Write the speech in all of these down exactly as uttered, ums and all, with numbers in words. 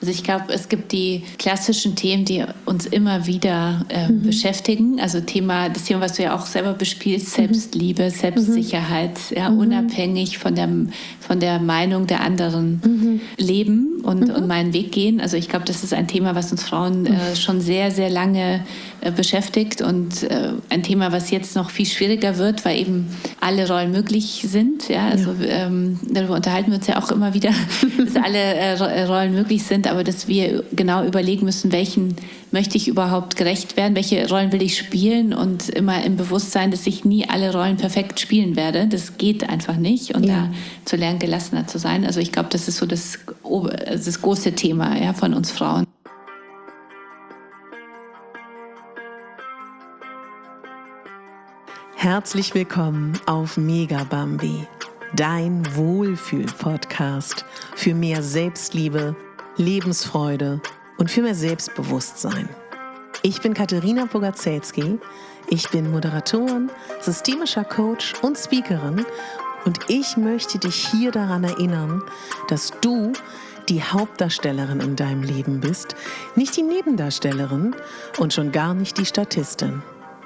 Also ich glaube, es gibt die klassischen Themen, die uns immer wieder äh, mhm. beschäftigen. Also Thema, das Thema, was du ja auch selber bespielst, Selbstliebe, Selbstsicherheit, mhm. ja, unabhängig von der, von der Meinung der anderen mhm. leben und, mhm. und meinen Weg gehen. Also ich glaube, das ist ein Thema, was uns Frauen äh, schon sehr, sehr lange äh, beschäftigt und äh, ein Thema, was jetzt noch viel schwieriger wird, weil eben alle Rollen möglich sind. Ja? Also ja. Ähm, darüber unterhalten wir uns ja auch immer wieder, dass alle äh, Rollen möglich sind, aber dass wir genau überlegen müssen, welchen möchte ich überhaupt gerecht werden, welche Rollen will ich spielen und immer im Bewusstsein, dass ich nie alle Rollen perfekt spielen werde. Das geht einfach nicht und ja. da zu lernen, gelassener zu sein. Also ich glaube, das ist so das, das große Thema ja, von uns Frauen. Herzlich willkommen auf Mega Bambi, dein Wohlfühl-Podcast für mehr Selbstliebe, Lebensfreude und für mehr Selbstbewusstsein. Ich bin Katharina Bogaczewski, ich bin Moderatorin, systemischer Coach und Speakerin und ich möchte dich hier daran erinnern, dass du die Hauptdarstellerin in deinem Leben bist, nicht die Nebendarstellerin und schon gar nicht die Statistin.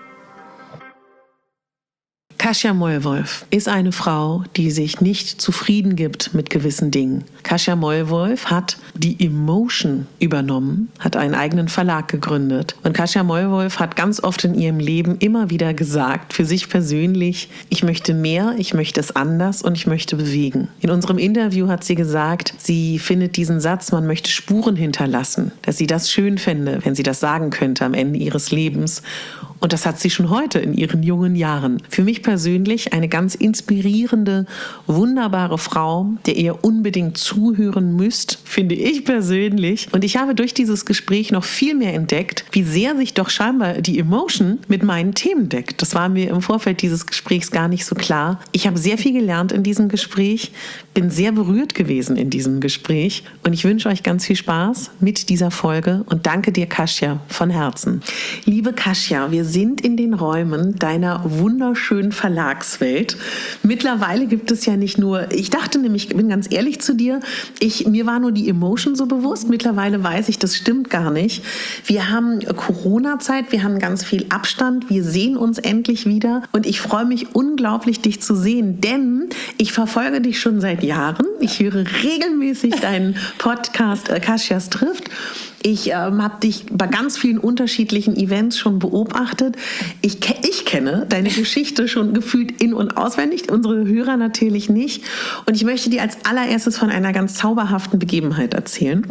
Kasia Mollwolf ist eine Frau, die sich nicht zufrieden gibt mit gewissen Dingen. Kasia Mollwolf hat die Emotion übernommen, hat einen eigenen Verlag gegründet. Und Kasia Mollwolf hat ganz oft in ihrem Leben immer wieder gesagt, für sich persönlich, ich möchte mehr, ich möchte es anders und ich möchte bewegen. In unserem Interview hat sie gesagt, sie findet diesen Satz, man möchte Spuren hinterlassen, dass sie das schön fände, wenn sie das sagen könnte am Ende ihres Lebens. Und das hat sie schon heute in ihren jungen Jahren. Für mich persönlich eine ganz inspirierende, wunderbare Frau, der ihr unbedingt zuhören müsst, finde ich persönlich. Und ich habe durch dieses Gespräch noch viel mehr entdeckt, wie sehr sich doch scheinbar die Emotion mit meinen Themen deckt. Das war mir im Vorfeld dieses Gesprächs gar nicht so klar. Ich habe sehr viel gelernt in diesem Gespräch, bin sehr berührt gewesen in diesem Gespräch und ich wünsche euch ganz viel Spaß mit dieser Folge und danke dir, Kasia, von Herzen. Liebe Kasia, wir sind in den Räumen deiner wunderschönen Verlagswelt. Mittlerweile gibt es ja nicht nur, ich dachte nämlich, ich bin ganz ehrlich zu dir, ich, mir war nur die Emotion so bewusst. Mittlerweile weiß ich, das stimmt gar nicht. Wir haben Corona-Zeit, wir haben ganz viel Abstand, wir sehen uns endlich wieder und ich freue mich unglaublich, dich zu sehen, denn ich verfolge dich schon seit Jahren. Ich höre regelmäßig deinen Podcast äh, Kasias trifft. Ich ähm, habe dich bei ganz vielen unterschiedlichen Events schon beobachtet. Ich, ich kenne deine Geschichte schon gefühlt in- und auswendig, unsere Hörer natürlich nicht. Und ich möchte dir als allererstes von einer ganz zauberhaften Begebenheit erzählen.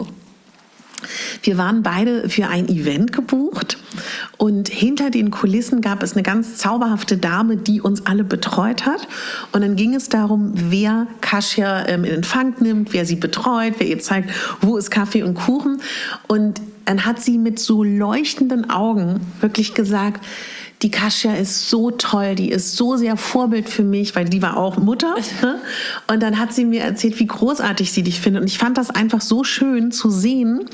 Wir waren beide für ein Event gebucht und hinter den Kulissen gab es eine ganz zauberhafte Dame, die uns alle betreut hat. Und dann ging es darum, wer Kasia ähm, in Empfang nimmt, wer sie betreut, wer ihr zeigt, wo ist Kaffee und Kuchen. Und dann hat sie mit so leuchtenden Augen wirklich gesagt, die Kasia ist so toll, die ist so sehr Vorbild für mich, weil die war auch Mutter. Ne? Und dann hat sie mir erzählt, wie großartig sie dich findet. Und ich fand das einfach so schön zu sehen,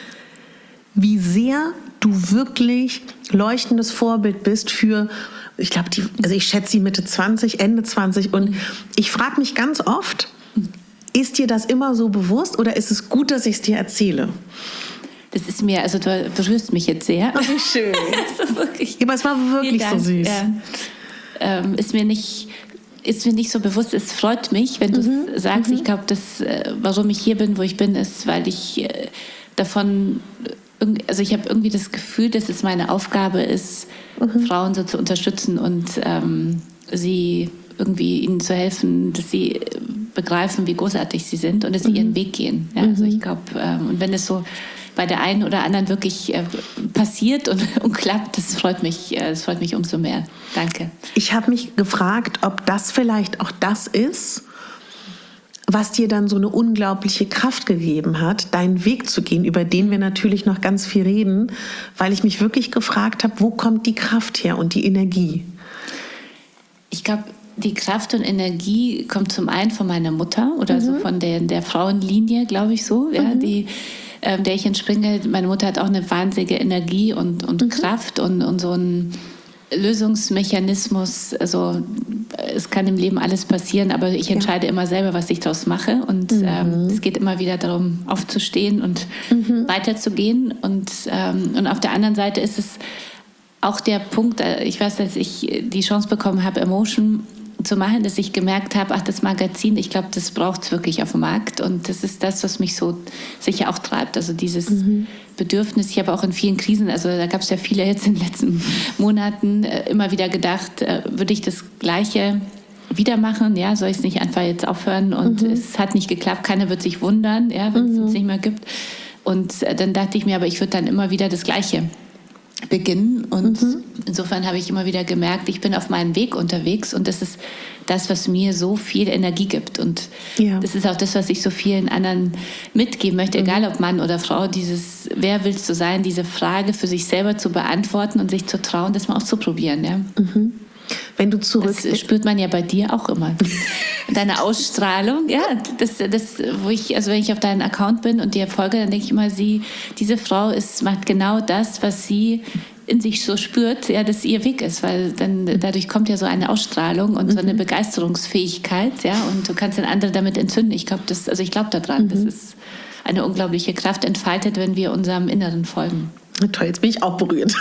wie sehr du wirklich leuchtendes Vorbild bist für, ich glaube, also ich schätze sie Mitte zwanzig, Ende zwanzig. Und ich frage mich ganz oft, ist dir das immer so bewusst oder ist es gut, dass ich es dir erzähle? Das ist mir, also du berührst mich jetzt sehr. Oh, wie schön. Also wirklich, ja, aber es war wirklich so süß. Ja. Ähm, ist mir nicht... ist mir nicht so bewusst. Es freut mich, wenn du mhm. es sagst. Mhm. Ich glaube, das, äh, warum ich hier bin, wo ich bin, ist, weil ich äh, davon, also ich habe irgendwie das Gefühl, dass es meine Aufgabe ist, mhm. Frauen so zu unterstützen und ähm, sie irgendwie ihnen zu helfen, dass sie begreifen, wie großartig sie sind und dass sie mhm. ihren Weg gehen. Ja, also ich glaube, ähm, und wenn es so bei der einen oder anderen wirklich äh, passiert und, und klappt, das freut mich, äh, das freut mich umso mehr. Danke. Ich habe mich gefragt, ob das vielleicht auch das ist, was dir dann so eine unglaubliche Kraft gegeben hat, deinen Weg zu gehen, über den wir natürlich noch ganz viel reden, weil ich mich wirklich gefragt habe, wo kommt die Kraft her und die Energie? Ich glaube, die Kraft und Energie kommt zum einen von meiner Mutter oder mhm. so von der, der Frauenlinie, glaube ich so, ja, mhm. die ähm, der ich entspringe. Meine Mutter hat auch eine wahnsinnige Energie und, und mhm. Kraft und, und so einen Lösungsmechanismus, also es kann im Leben alles passieren, aber ich entscheide ja. immer selber, was ich daraus mache. Und mhm. ähm, es geht immer wieder darum, aufzustehen und mhm. weiterzugehen. Und, ähm, und auf der anderen Seite ist es auch der Punkt, ich weiß, dass ich die Chance bekommen habe, Emotion zu machen, dass ich gemerkt habe, ach, das Magazin, ich glaube, das braucht es wirklich auf dem Markt. Und das ist das, was mich so sicher auch treibt. Also dieses mhm. Bedürfnis. Ich habe auch in vielen Krisen, also da gab es ja viele jetzt in den letzten Monaten, äh, immer wieder gedacht, äh, würde ich das Gleiche wieder machen? Ja, soll ich es nicht einfach jetzt aufhören? Und mhm. es hat nicht geklappt. Keiner wird sich wundern, ja, wenn es mhm. uns nicht mehr gibt. Und äh, dann dachte ich mir, aber ich würde dann immer wieder das Gleiche beginnen. Und mhm. insofern habe ich immer wieder gemerkt, ich bin auf meinem Weg unterwegs und das ist das, was mir so viel Energie gibt. Und ja. das ist auch das, was ich so vielen anderen mitgeben möchte, mhm. egal ob Mann oder Frau, dieses, wer willst du sein, diese Frage für sich selber zu beantworten und sich zu trauen, das mal auszuprobieren. Ja. Mhm. Wenn du zurück... Das spürt man ja bei dir auch immer. Deine Ausstrahlung, ja, das, das, wo ich, also wenn ich auf deinen Account bin und dir folge, dann denke ich immer, sie, diese Frau ist, macht genau das, was sie in sich so spürt, ja, dass ihr Weg ist, weil dann dadurch kommt ja so eine Ausstrahlung und so eine Begeisterungsfähigkeit, ja, und du kannst den anderen damit entzünden. Ich glaube, das, also ich glaube daran, mhm. das ist eine unglaubliche Kraft entfaltet, wenn wir unserem Inneren folgen. Toll, jetzt bin ich auch berührt.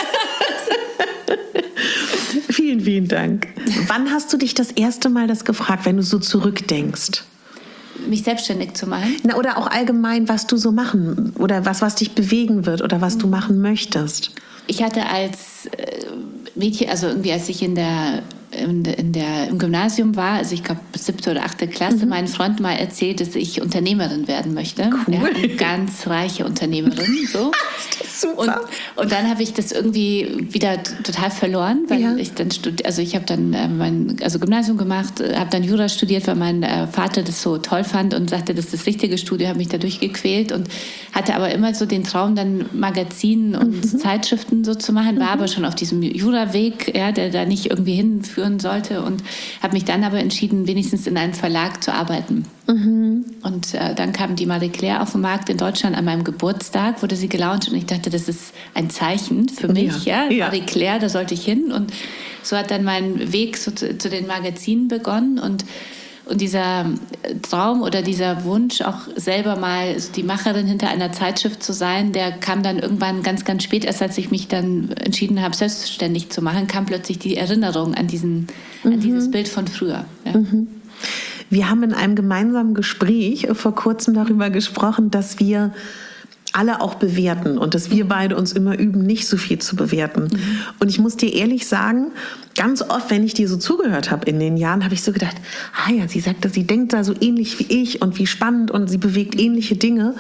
Vielen, vielen Dank. Wann hast du dich das erste Mal das gefragt, wenn du so zurückdenkst? Mich selbstständig zu machen? Na, oder auch allgemein, was du so machen oder was, was dich bewegen wird oder was du machen möchtest. Ich hatte als Mädchen, also irgendwie als ich in der, in der, in der, im Gymnasium war, also ich glaube siebte oder achte Klasse, mhm. meinen Freund mal erzählt, dass ich Unternehmerin werden möchte. Cool. Ja, eine ganz reiche Unternehmerin. So. Super. Und, und dann habe ich das irgendwie wieder total verloren, weil ja. ich dann studi- also ich habe dann äh, mein also Gymnasium gemacht, äh, habe dann Jura studiert, weil mein äh, Vater das so toll fand und sagte, das ist das richtige Studium, habe mich da durchgequält und hatte aber immer so den Traum, dann Magazinen und mhm. Zeitschriften so zu machen, war mhm. aber schon auf diesem Jura-Weg, ja, der da nicht irgendwie hinführen sollte und habe mich dann aber entschieden, wenigstens in einem Verlag zu arbeiten. Mhm. Und äh, dann kam die Marie Claire auf den Markt in Deutschland an meinem Geburtstag, wurde sie gelauncht und ich dachte, das ist ein Zeichen für mich, ja, ja. ja. Marie Claire, da sollte ich hin und so hat dann mein Weg so zu, zu den Magazinen begonnen und Und dieser Traum oder dieser Wunsch, auch selber mal die Macherin hinter einer Zeitschrift zu sein, der kam dann irgendwann ganz, ganz spät, erst als ich mich dann entschieden habe, selbstständig zu machen, kam plötzlich die Erinnerung an, diesen, mhm. an dieses Bild von früher. Ja. Mhm. Wir haben in einem gemeinsamen Gespräch vor kurzem darüber gesprochen, dass wir alle auch bewerten und dass wir beide uns immer üben, nicht so viel zu bewerten. Mhm. Und ich muss dir ehrlich sagen, ganz oft, wenn ich dir so zugehört habe in den Jahren, habe ich so gedacht, ah ja, sie sagt, dass sie denkt da so ähnlich wie ich und wie spannend und sie bewegt ähnliche Dinge.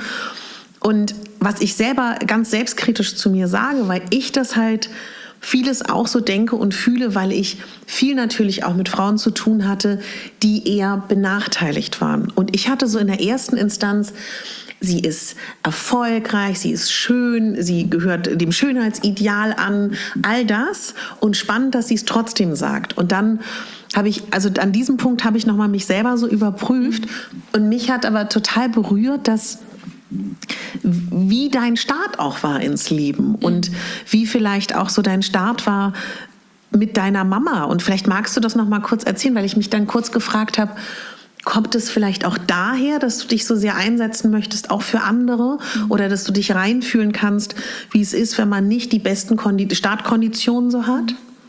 Und was ich selber ganz selbstkritisch zu mir sage, weil ich das halt vieles auch so denke und fühle, weil ich viel natürlich auch mit Frauen zu tun hatte, die eher benachteiligt waren. Und ich hatte so in der ersten Instanz, sie ist erfolgreich, sie ist schön, sie gehört dem Schönheitsideal an, all das. Und spannend, dass sie es trotzdem sagt. Und dann habe ich, also an diesem Punkt habe ich nochmal mich selber so überprüft. Und mich hat aber total berührt, dass wie dein Start auch war ins Leben und wie vielleicht auch so dein Start war mit deiner Mama. Und vielleicht magst du das nochmal kurz erzählen, weil ich mich dann kurz gefragt habe, kommt es vielleicht auch daher, dass du dich so sehr einsetzen möchtest, auch für andere? Oder dass du dich reinfühlen kannst, wie es ist, wenn man nicht die besten Kondi- Startkonditionen so hat?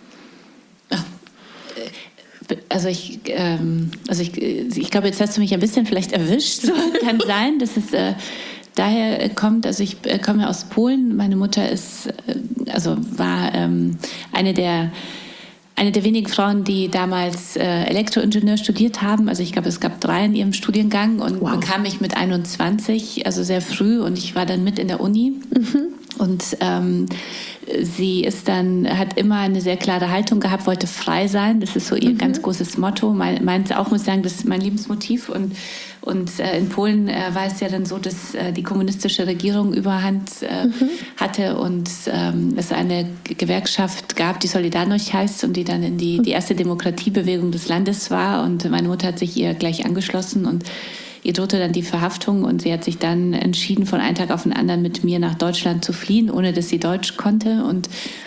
Also ich, ähm, also ich, ich glaube, jetzt hast du mich ein bisschen vielleicht erwischt. So, kann sein, dass es äh, daher kommt. Also ich äh, komme aus Polen. Meine Mutter ist, äh, also war ähm, eine der Eine der wenigen Frauen, die damals äh, Elektroingenieur studiert haben. Also ich glaube, es gab drei in ihrem Studiengang und wow. bekam mich mit einundzwanzig, also sehr früh, und ich war dann mit in der Uni. Mhm. Und ähm, sie ist dann, hat immer eine sehr klare Haltung gehabt, wollte frei sein. Das ist so ihr mhm. ganz großes Motto. Meins auch, muss ich sagen, das ist mein Lebensmotiv. Und, und äh, in Polen äh, war es ja dann so, dass äh, die kommunistische Regierung Überhand äh, mhm. hatte und ähm, es eine Gewerkschaft gab, die Solidarność heißt und die dann in die, die erste Demokratiebewegung des Landes war. Und meine Mutter hat sich ihr gleich angeschlossen und ihr drohte dann die Verhaftung und sie hat sich dann entschieden, von einem Tag auf den anderen mit mir nach Deutschland zu fliehen, ohne dass sie Deutsch konnte. Und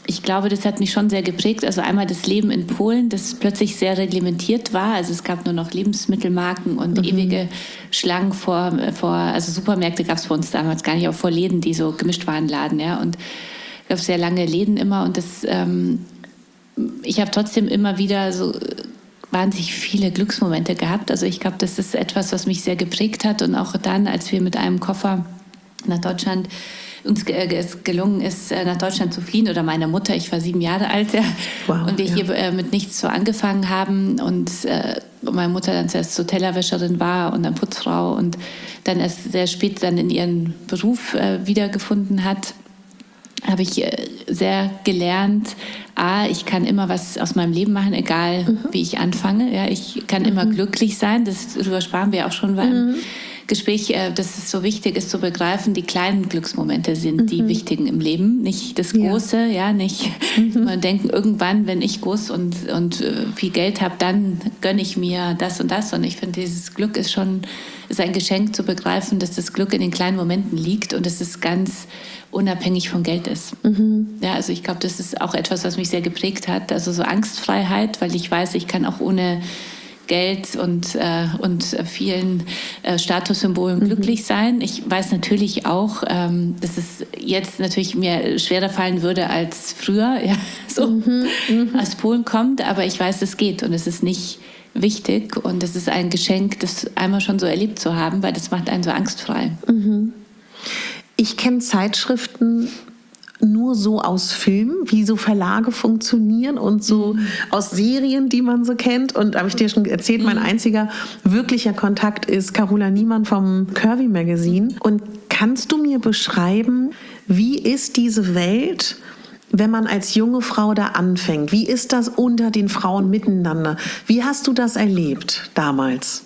ich glaube, das hat mich schon sehr geprägt. Also einmal das Leben in Polen, das plötzlich sehr reglementiert war. Also es gab nur noch Lebensmittelmarken und mhm. ewige Schlangen vor, vor, also Supermärkte gab es bei uns damals gar nicht, auch vor Läden, die so Gemischtwarenladen, ja. Und es gab sehr lange Läden immer. Und das, ähm, ich habe trotzdem immer wieder so wahnsinnig viele Glücksmomente gehabt. Also ich glaube, das ist etwas, was mich sehr geprägt hat. Und auch dann, als wir mit einem Koffer nach Deutschland uns es gelungen ist, nach Deutschland zu fliehen, oder meiner Mutter, ich war sieben Jahre alt, ja, wow, und wir ja. hier mit nichts so angefangen haben und äh, meine Mutter dann zuerst so Tellerwäscherin war und dann Putzfrau und dann erst sehr spät dann in ihren Beruf äh, wiedergefunden hat, habe ich äh, sehr gelernt, A, ich kann immer was aus meinem Leben machen, egal mhm. wie ich anfange. Ja, ich kann mhm. immer glücklich sein, das, darüber sprachen wir auch schon beim mhm. Gespräch, dass es so wichtig ist zu begreifen, die kleinen Glücksmomente sind mhm. die wichtigen im Leben, nicht das Große, ja, ja nicht mhm. man denken, irgendwann, wenn ich groß und, und viel Geld habe, dann gönne ich mir das und das. Und ich finde, dieses Glück ist schon ist ein Geschenk zu begreifen, dass das Glück in den kleinen Momenten liegt und dass es ganz unabhängig von Geld ist. Mhm. Ja, also ich glaube, das ist auch etwas, was mich sehr geprägt hat. Also so Angstfreiheit, weil ich weiß, ich kann auch ohne Geld und, äh, und vielen äh, Statussymbolen mhm. glücklich sein. Ich weiß natürlich auch, ähm, dass es jetzt natürlich mir schwerer fallen würde als früher, ja, so mhm. Mhm. aus Polen kommt, aber ich weiß, es geht und es ist nicht wichtig und es ist ein Geschenk, das einmal schon so erlebt zu haben, weil das macht einen so angstfrei. Mhm. Ich kenne Zeitschriften nur so aus Filmen, wie so Verlage funktionieren und so mhm. aus Serien, die man so kennt. Und habe ich dir schon erzählt, mhm. mein einziger wirklicher Kontakt ist Carola Niemann vom Curvy Magazine. Und kannst du mir beschreiben, wie ist diese Welt, wenn man als junge Frau da anfängt? Wie ist das unter den Frauen miteinander? Wie hast du das erlebt damals?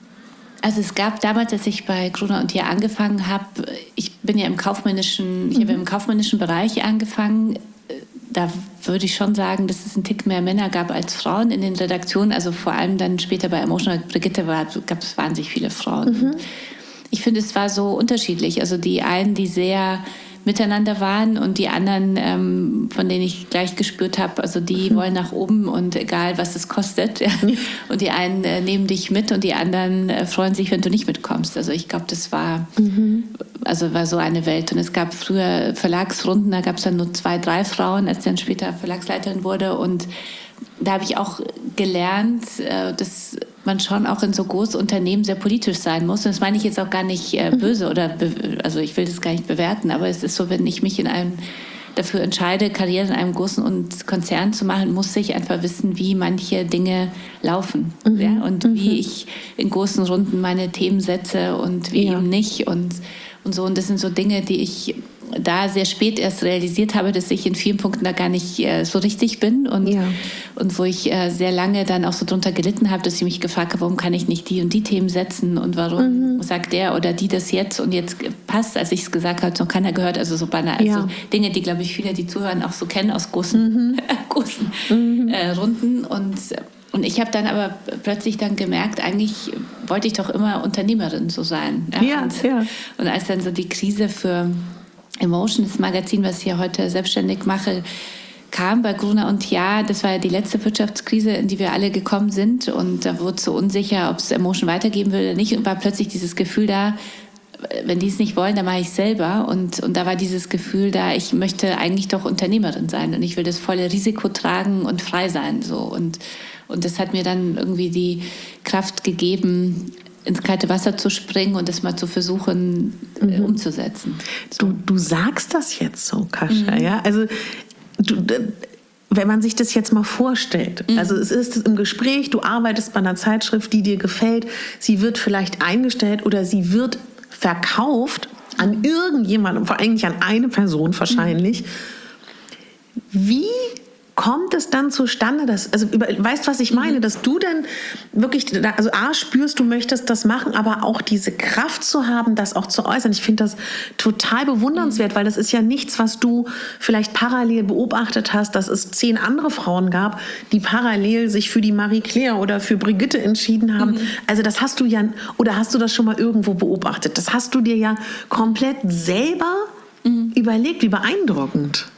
Also es gab damals, als ich bei Gruner und Jahr angefangen habe, ich bin ja im kaufmännischen, ich mhm. habe im kaufmännischen Bereich angefangen. Da würde ich schon sagen, dass es einen Tick mehr Männer gab als Frauen in den Redaktionen. Also vor allem dann später bei Emotional Brigitte war, gab es wahnsinnig viele Frauen. Mhm. Ich finde, es war so unterschiedlich. Also die einen, die sehr miteinander waren und die anderen, ähm, von denen ich gleich gespürt habe, also die mhm. wollen nach oben und egal, was es kostet. Ja. Und die einen äh, nehmen dich mit und die anderen äh, freuen sich, wenn du nicht mitkommst. Also ich glaube, das war, mhm. also war so eine Welt. Und es gab früher Verlagsrunden, da gab es dann nur zwei, drei Frauen, als dann später Verlagsleiterin wurde. Und da habe ich auch gelernt, äh, dass man schon auch in so großen Unternehmen sehr politisch sein muss. Und das meine ich jetzt auch gar nicht äh, böse oder, be- also ich will das gar nicht bewerten, aber es ist so, wenn ich mich in einem dafür entscheide, Karriere in einem großen Konzern zu machen, muss ich einfach wissen, wie manche Dinge laufen. Mhm. Ja? Und mhm. wie ich in großen Runden meine Themen setze und wie ja. eben nicht. Und, und so. Und das sind so Dinge, die ich da sehr spät erst realisiert habe, dass ich in vielen Punkten da gar nicht äh, so richtig bin und, ja. und wo ich äh, sehr lange dann auch so drunter gelitten habe, dass ich mich gefragt habe, warum kann ich nicht die und die Themen setzen und warum mhm. sagt der oder die das jetzt und jetzt passt, als ich es gesagt habe, hat noch keiner gehört, also so banal, ja. also Dinge, die glaube ich viele, die zuhören, auch so kennen aus großen, mhm. großen mhm. äh, Runden und Und ich habe dann aber plötzlich dann gemerkt, eigentlich wollte ich doch immer Unternehmerin so sein. Ja, ja, und, ja. und als dann so die Krise für Emotion, das Magazin, was ich ja heute selbstständig mache, kam bei Gruner und Jahr, das war ja die letzte Wirtschaftskrise, in die wir alle gekommen sind und da wurde es so unsicher, ob es Emotion weitergeben will oder nicht und war plötzlich dieses Gefühl da, wenn die es nicht wollen, dann mache ich es selber und, und da war dieses Gefühl da, ich möchte eigentlich doch Unternehmerin sein und ich will das volle Risiko tragen und frei sein so und, und das hat mir dann irgendwie die Kraft gegeben, ins kalte Wasser zu springen und das mal zu versuchen mhm. äh, umzusetzen. So. Du, du sagst das jetzt so, Kasia, mhm. ja? Also du, wenn man sich das jetzt mal vorstellt, mhm. also es ist im Gespräch, du arbeitest bei einer Zeitschrift, die dir gefällt, sie wird vielleicht eingestellt oder sie wird verkauft an irgendjemanden, vor allem eigentlich an eine Person wahrscheinlich. Mhm. Wie kommt es dann zustande, dass, also weißt du, was ich meine, mhm. dass du dann wirklich, also A, spürst, du möchtest das machen, aber auch diese Kraft zu haben, das auch zu äußern. Ich finde das total bewundernswert, mhm. weil das ist ja nichts, was du vielleicht parallel beobachtet hast, dass es zehn andere Frauen gab, die parallel sich für die Marie Claire oder für Brigitte entschieden haben. Mhm. Also das hast du ja, oder hast du das schon mal irgendwo beobachtet? Das hast du dir ja komplett selber mhm. überlegt, wie beeindruckend.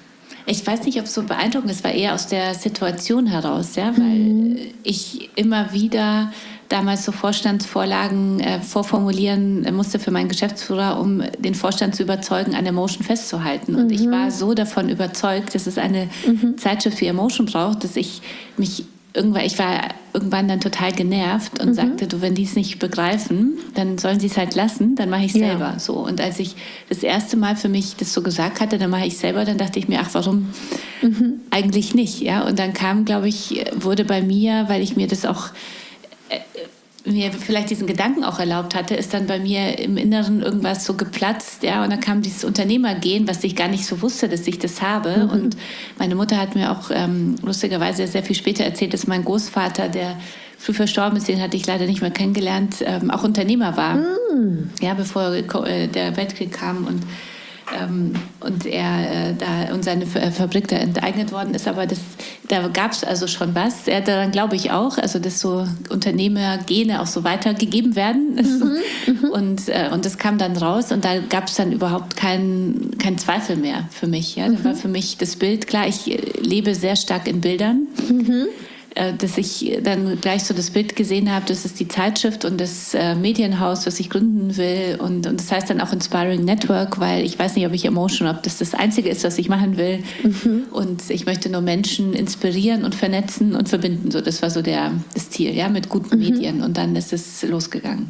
Ich weiß nicht, ob es so beeindruckend ist, es war eher aus der Situation heraus, ja, weil mhm. ich immer wieder damals so Vorstandsvorlagen äh, vorformulieren musste für meinen Geschäftsführer, um den Vorstand zu überzeugen, an Emotion festzuhalten. Und mhm. ich war so davon überzeugt, dass es eine mhm. Zeitschrift für Emotion braucht, dass ich mich irgendwann, ich war irgendwann dann total genervt und mhm. sagte, du, wenn die es nicht begreifen, dann sollen sie es halt lassen, dann mache ich es ja. selber. So. Und als ich das erste Mal für mich das so gesagt hatte, dann mache ich es selber, dann dachte ich mir, ach, warum mhm. eigentlich nicht? Ja? Und dann kam, glaube ich, wurde bei mir, weil ich mir das auch äh, mir vielleicht diesen Gedanken auch erlaubt hatte, ist dann bei mir im Inneren irgendwas so geplatzt, ja, und dann kam dieses Unternehmergehen, was ich gar nicht so wusste, dass ich das habe. Mhm. Und meine Mutter hat mir auch ähm, lustigerweise sehr viel später erzählt, dass mein Großvater, der früh verstorben ist, den hatte ich leider nicht mehr kennengelernt, ähm, auch Unternehmer war, mhm. ja, bevor äh, der Weltkrieg kam und Ähm, und er äh, da und seine Fabrik da enteignet worden ist, aber das, da gab es also schon was. Er daran glaube ich auch, also dass so Unternehmergene auch so weitergegeben werden. Mhm, und, äh, und das kam dann raus und da gab es dann überhaupt keinen kein Zweifel mehr für mich. Ja? Da mhm. war für mich das Bild klar, ich lebe sehr stark in Bildern. Mhm. Dass ich dann gleich so das Bild gesehen habe, das ist die Zeitschrift und das äh, Medienhaus, was ich gründen will. Und, und das heißt dann auch Inspiring Network, weil ich weiß nicht, ob ich Emotion, ob das das Einzige ist, was ich machen will. Mhm. Und ich möchte nur Menschen inspirieren und vernetzen und verbinden. So, das war so der, das Ziel, ja, mit guten mhm. Medien. Und dann ist es losgegangen.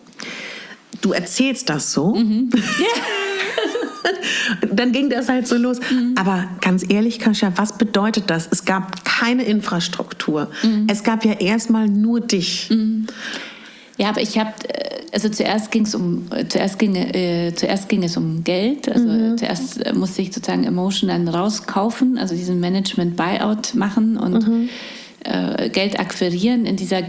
Du erzählst das so? Mhm. Ja. Dann ging das halt so los. Mhm. Aber ganz ehrlich, Kasia, was bedeutet das? Es gab keine Infrastruktur. Mhm. Es gab ja erstmal nur dich. Mhm. Ja, aber ich habe, also zuerst ging es um, zuerst ging, äh, zuerst ging es um Geld. Also mhm. zuerst musste ich sozusagen Emotion dann rauskaufen, also diesen Management-Buyout machen und mhm. äh, Geld akquirieren. In dieser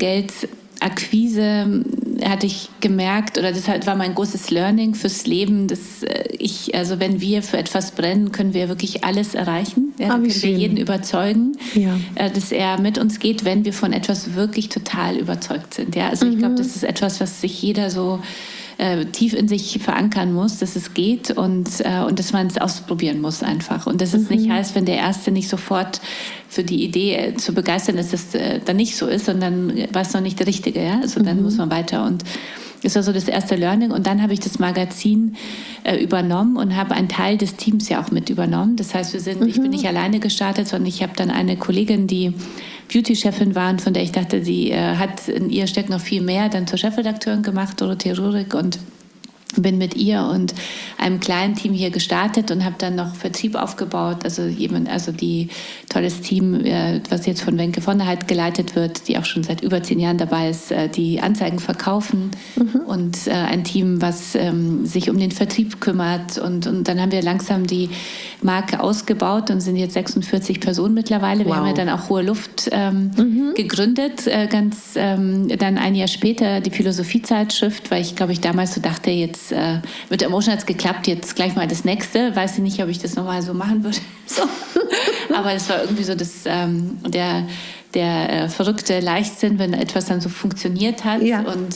Geldakquise hatte ich gemerkt, oder das war mein großes Learning fürs Leben, dass ich, also wenn wir für etwas brennen, können wir wirklich alles erreichen. Ja, dann können wir jeden überzeugen, ja. dass er mit uns geht, wenn wir von etwas wirklich total überzeugt sind. Ja, also mhm. ich glaube, das ist etwas, was sich jeder so äh, tief in sich verankern muss, dass es geht und, äh, und dass man es ausprobieren muss einfach. Und dass es mhm. nicht heißt, wenn der Erste nicht sofort für die Idee äh, zu begeistern ist, dass es äh, dann nicht so ist, sondern war es noch nicht der Richtige. Ja? Also dann mhm. muss man weiter. Und das war so das erste Learning. Und dann habe ich das Magazin äh, übernommen und habe einen Teil des Teams ja auch mit übernommen. Das heißt, wir sind, mhm. ich bin nicht alleine gestartet, sondern ich habe dann eine Kollegin, die Beauty-Chefin war und von der ich dachte, sie äh, hat in ihr steckt noch viel mehr, dann zur Chefredakteurin gemacht, Dorothee Rurik, und bin mit ihr und einem kleinen Team hier gestartet und habe dann noch Vertrieb aufgebaut. Also jemand, also die tolles Team, was jetzt von Wenke von der Heid geleitet wird, die auch schon seit über zehn Jahren dabei ist, die Anzeigen verkaufen mhm. und ein Team, was sich um den Vertrieb kümmert. Und, und dann haben wir langsam die Marke ausgebaut und sind jetzt sechsundvierzig Personen mittlerweile. Wir wow. haben ja dann auch Hohe Luft ähm, mhm. gegründet, äh, ganz ähm, dann ein Jahr später die Philosophiezeitschrift, weil ich glaube ich damals so dachte, jetzt äh, mit Emotion hat es geklappt, jetzt gleich mal das nächste. Weiß ich nicht, ob ich das nochmal so machen würde. So. Aber das war irgendwie so das, ähm, der, der äh, verrückte Leichtsinn, wenn etwas dann so funktioniert hat. Ja. Und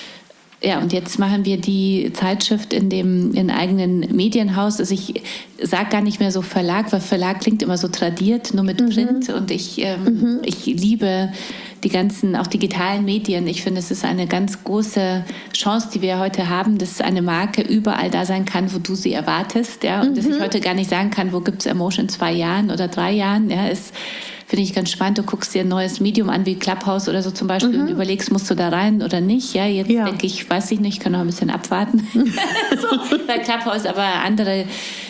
ja, und jetzt machen wir die Zeitschrift in dem in eigenen Medienhaus. Also ich sage gar nicht mehr so Verlag, weil Verlag klingt immer so tradiert, nur mit mhm. Print. Und ich, ähm, mhm. ich liebe die ganzen, auch digitalen Medien. Ich finde, es ist eine ganz große Chance, die wir heute haben, dass eine Marke überall da sein kann, wo du sie erwartest. Ja? Und mhm. dass ich heute gar nicht sagen kann, wo gibt es Emotion in zwei Jahren oder drei Jahren. Ja, ist, finde ich ganz spannend. Du guckst dir ein neues Medium an, wie Clubhouse oder so zum Beispiel, mhm. und überlegst, musst du da rein oder nicht. Ja, jetzt ja. denke ich, weiß ich nicht, kann noch ein bisschen abwarten. so, bei Clubhouse, aber andere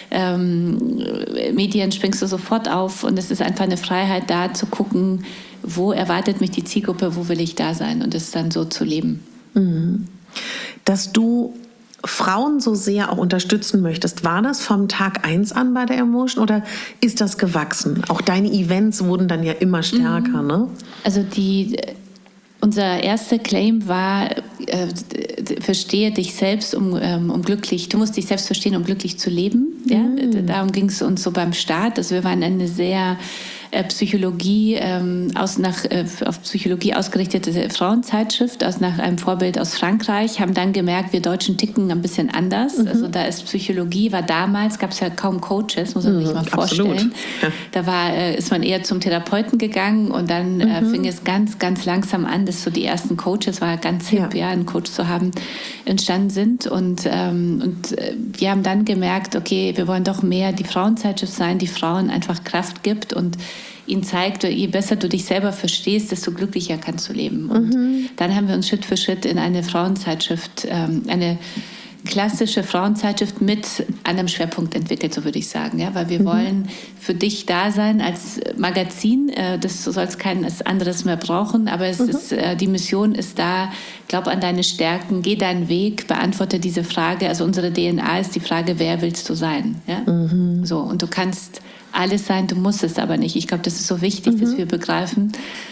ähm, Medien springst du sofort auf und es ist einfach eine Freiheit, da zu gucken, wo erwartet mich die Zielgruppe, wo will ich da sein und es dann so zu leben. Mhm. Dass du Frauen so sehr auch unterstützen möchtest, war das vom Tag eins an bei der Emotion oder ist das gewachsen? Auch deine Events wurden dann ja immer stärker, mhm. ne? Also die, unser erster Claim war, äh, verstehe dich selbst, um, ähm, um glücklich, du musst dich selbst verstehen, um glücklich zu leben. Ja? Mhm. Darum ging es uns so beim Start. Also wir waren eine sehr äh, Psychologie, ähm, aus nach, äh, auf Psychologie ausgerichtete Frauenzeitschrift, aus nach einem Vorbild aus Frankreich, haben dann gemerkt, wir Deutschen ticken ein bisschen anders. Mhm. Also da ist Psychologie, war damals, gab es ja kaum Coaches, muss man sich mhm, mal vorstellen. Ja. Da war, äh, ist man eher zum Therapeuten gegangen und dann äh, mhm. fing es ganz, ganz langsam an, dass so die ersten Coaches, war ganz hip, ja, ja einen Coach zu haben, entstanden sind. Und, ähm, und äh, wir haben dann gemerkt, okay, wir wollen doch mehr die Frauenzeitschrift sein, die Frauen einfach Kraft gibt und ihnen zeigt, je besser du dich selber verstehst, desto glücklicher kannst du leben. Und mhm. dann haben wir uns Schritt für Schritt in eine Frauenzeitschrift, ähm, eine klassische Frauenzeitschrift mit einem Schwerpunkt entwickelt, so würde ich sagen. Ja? Weil wir mhm. wollen für dich da sein als Magazin. Äh, das soll es kein anderes mehr brauchen, aber es mhm. ist, äh, die Mission ist da, glaub an deine Stärken, geh deinen Weg, beantworte diese Frage. Also unsere D N A ist die Frage, wer willst du sein? Ja? Mhm. So, und du kannst alles sein, du musst es aber nicht. Ich glaube, das ist so wichtig, mhm. dass wir begreifen,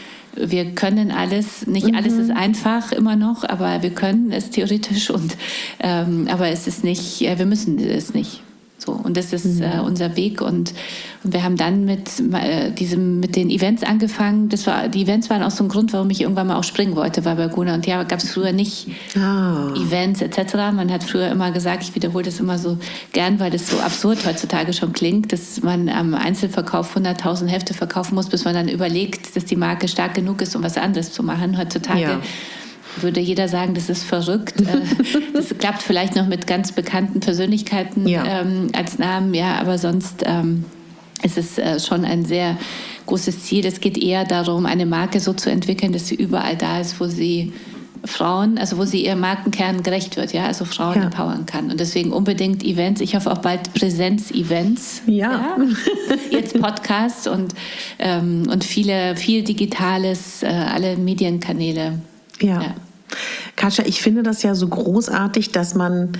wir können alles, nicht mhm. alles ist einfach immer noch, aber wir können es theoretisch und ähm, aber es ist nicht, wir müssen es nicht. So, und das ist mhm. äh, unser Weg und, und wir haben dann mit äh, diesem mit den Events angefangen. Das war, die Events waren auch so ein Grund, warum ich irgendwann mal auch springen wollte, weil bei Gunnar und ja gab es früher nicht oh. Events et cetera. Man hat früher immer gesagt, ich wiederhole das immer so gern, weil das so absurd heutzutage schon klingt, dass man am Einzelverkauf hunderttausend Hefte verkaufen muss, bis man dann überlegt, dass die Marke stark genug ist, um was anderes zu machen. Heutzutage ja. würde jeder sagen, das ist verrückt. Das klappt vielleicht noch mit ganz bekannten Persönlichkeiten ja. ähm, als Namen, ja, aber sonst ähm, ist es äh, schon ein sehr großes Ziel. Es geht eher darum, eine Marke so zu entwickeln, dass sie überall da ist, wo sie Frauen, also wo sie ihrem Markenkern gerecht wird, ja, also Frauen ja. empowern kann. Und deswegen unbedingt Events. Ich hoffe auch bald Präsenz-Events. Ja. ja. Jetzt Podcasts und, ähm, und viele, viel Digitales, äh, alle Medienkanäle. Ja. ja. Katja, ich finde das ja so großartig, dass man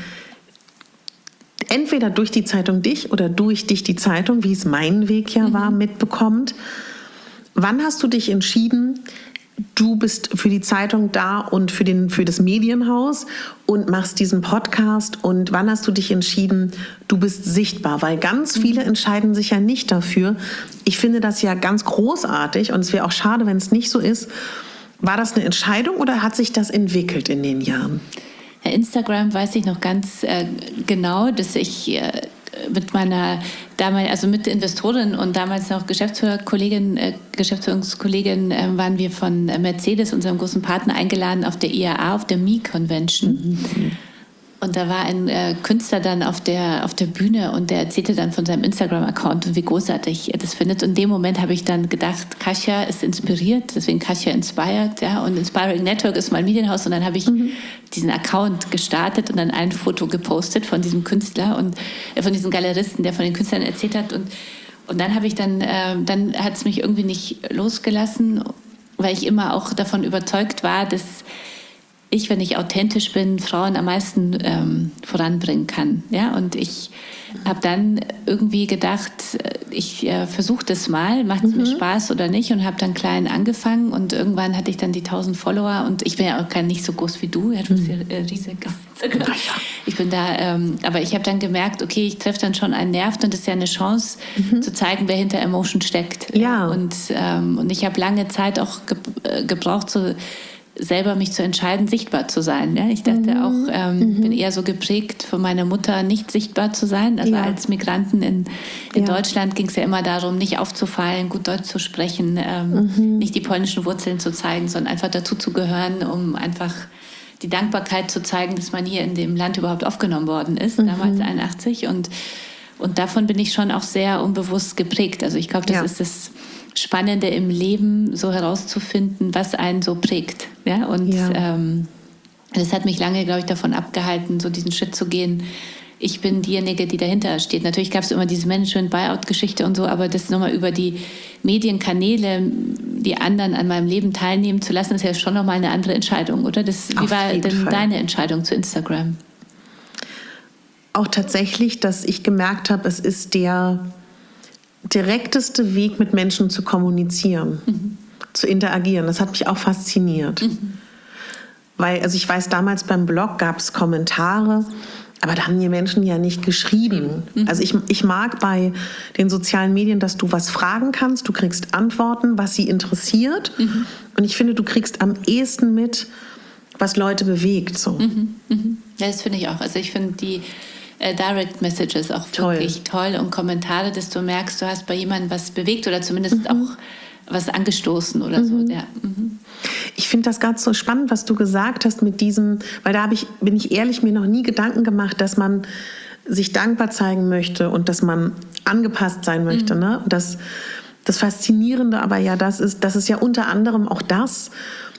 entweder durch die Zeitung dich oder durch dich die Zeitung, wie es mein Weg ja mhm. war, mitbekommt. Wann hast du dich entschieden, du bist für die Zeitung da und für, den, für das Medienhaus und machst diesen Podcast? Und wann hast du dich entschieden, du bist sichtbar? Weil ganz viele entscheiden sich ja nicht dafür. Ich finde das ja ganz großartig und es wäre auch schade, wenn es nicht so ist. War das eine Entscheidung oder hat sich das entwickelt in den Jahren? Instagram weiß ich noch ganz äh, genau, dass ich äh, mit meiner damals, also mit Investorin und damals noch Geschäftsführerkollegin, äh, Geschäftsführungskollegin äh, waren wir von Mercedes, unserem großen Partner, eingeladen auf der I A A, auf der M I Convention. Mhm. Und da war ein äh, Künstler dann auf der, auf der Bühne und der erzählte dann von seinem Instagram-Account und wie großartig er das findet. Und in dem Moment habe ich dann gedacht, Kasia ist inspiriert, deswegen Kasia Inspired, ja, und Inspiring Network ist mein Medienhaus. Und dann habe ich mhm. diesen Account gestartet und dann ein Foto gepostet von diesem Künstler und äh, von diesem Galeristen, der von den Künstlern erzählt hat. Und, und dann habe ich dann, äh, dann hat es mich irgendwie nicht losgelassen, weil ich immer auch davon überzeugt war, dass ich, wenn ich authentisch bin, Frauen am meisten ähm, voranbringen kann. Ja? Und ich habe dann irgendwie gedacht, ich äh, versuche das mal, macht es mhm. mir Spaß oder nicht, und habe dann klein angefangen und irgendwann hatte ich dann die tausend Follower und ich bin ja auch gar nicht so groß wie du, ja, du bist mhm. ja äh, riesig. Ich bin da, ähm, aber ich habe dann gemerkt, okay, ich treffe dann schon einen Nerv und das ist ja eine Chance mhm. zu zeigen, wer hinter Emotion steckt. Ja. Und, ähm, und ich habe lange Zeit auch ge- äh, gebraucht, so selber mich zu entscheiden, sichtbar zu sein. Ja? Ich dachte mhm. auch, ähm, mhm. bin eher so geprägt von meiner Mutter, nicht sichtbar zu sein. Also ja. als Migranten in, in ja. Deutschland ging es ja immer darum, nicht aufzufallen, gut Deutsch zu sprechen, ähm, mhm. nicht die polnischen Wurzeln zu zeigen, sondern einfach dazu zu gehören, um einfach die Dankbarkeit zu zeigen, dass man hier in dem Land überhaupt aufgenommen worden ist, mhm. damals einundachtzig. Und, und davon bin ich schon auch sehr unbewusst geprägt. Also ich glaube, das ja. ist das Spannende im Leben, so herauszufinden, was einen so prägt. Ja? Und ja. ähm, das hat mich lange, glaube ich, davon abgehalten, so diesen Schritt zu gehen. Ich bin diejenige, die dahinter steht. Natürlich gab es immer diese Management-Buyout-Geschichte und so, aber das nochmal über die Medienkanäle, die anderen an meinem Leben teilnehmen zu lassen, ist ja schon nochmal eine andere Entscheidung, oder? Das, wie war denn Fall. deine Entscheidung zu Instagram? Auch tatsächlich, dass ich gemerkt habe, es ist der direkteste Weg, mit Menschen zu kommunizieren, mhm. zu interagieren. Das hat mich auch fasziniert. Mhm. Weil, also ich weiß, damals beim Blog gab es Kommentare Aber da haben die Menschen ja nicht geschrieben. Mhm. Also ich, ich mag bei den sozialen Medien, dass du was fragen kannst, du kriegst Antworten, was sie interessiert. Mhm. Und ich finde, du kriegst am ehesten mit, was Leute bewegt. So. Mhm. Mhm. Ja, das finde ich auch. Also ich finde die äh, Direct Messages auch toll. wirklich toll und Kommentare, dass du merkst, du hast bei jemandem was bewegt oder zumindest mhm. auch was angestoßen oder mhm. so. Ja. Mhm. Ich finde das ganz so spannend, was du gesagt hast mit diesem, weil da habe ich, bin ich ehrlich, mir noch nie Gedanken gemacht, dass man sich dankbar zeigen möchte und dass man angepasst sein möchte. Mhm. Ne? Das, das Faszinierende aber ja, das ist, das ist ja unter anderem auch das,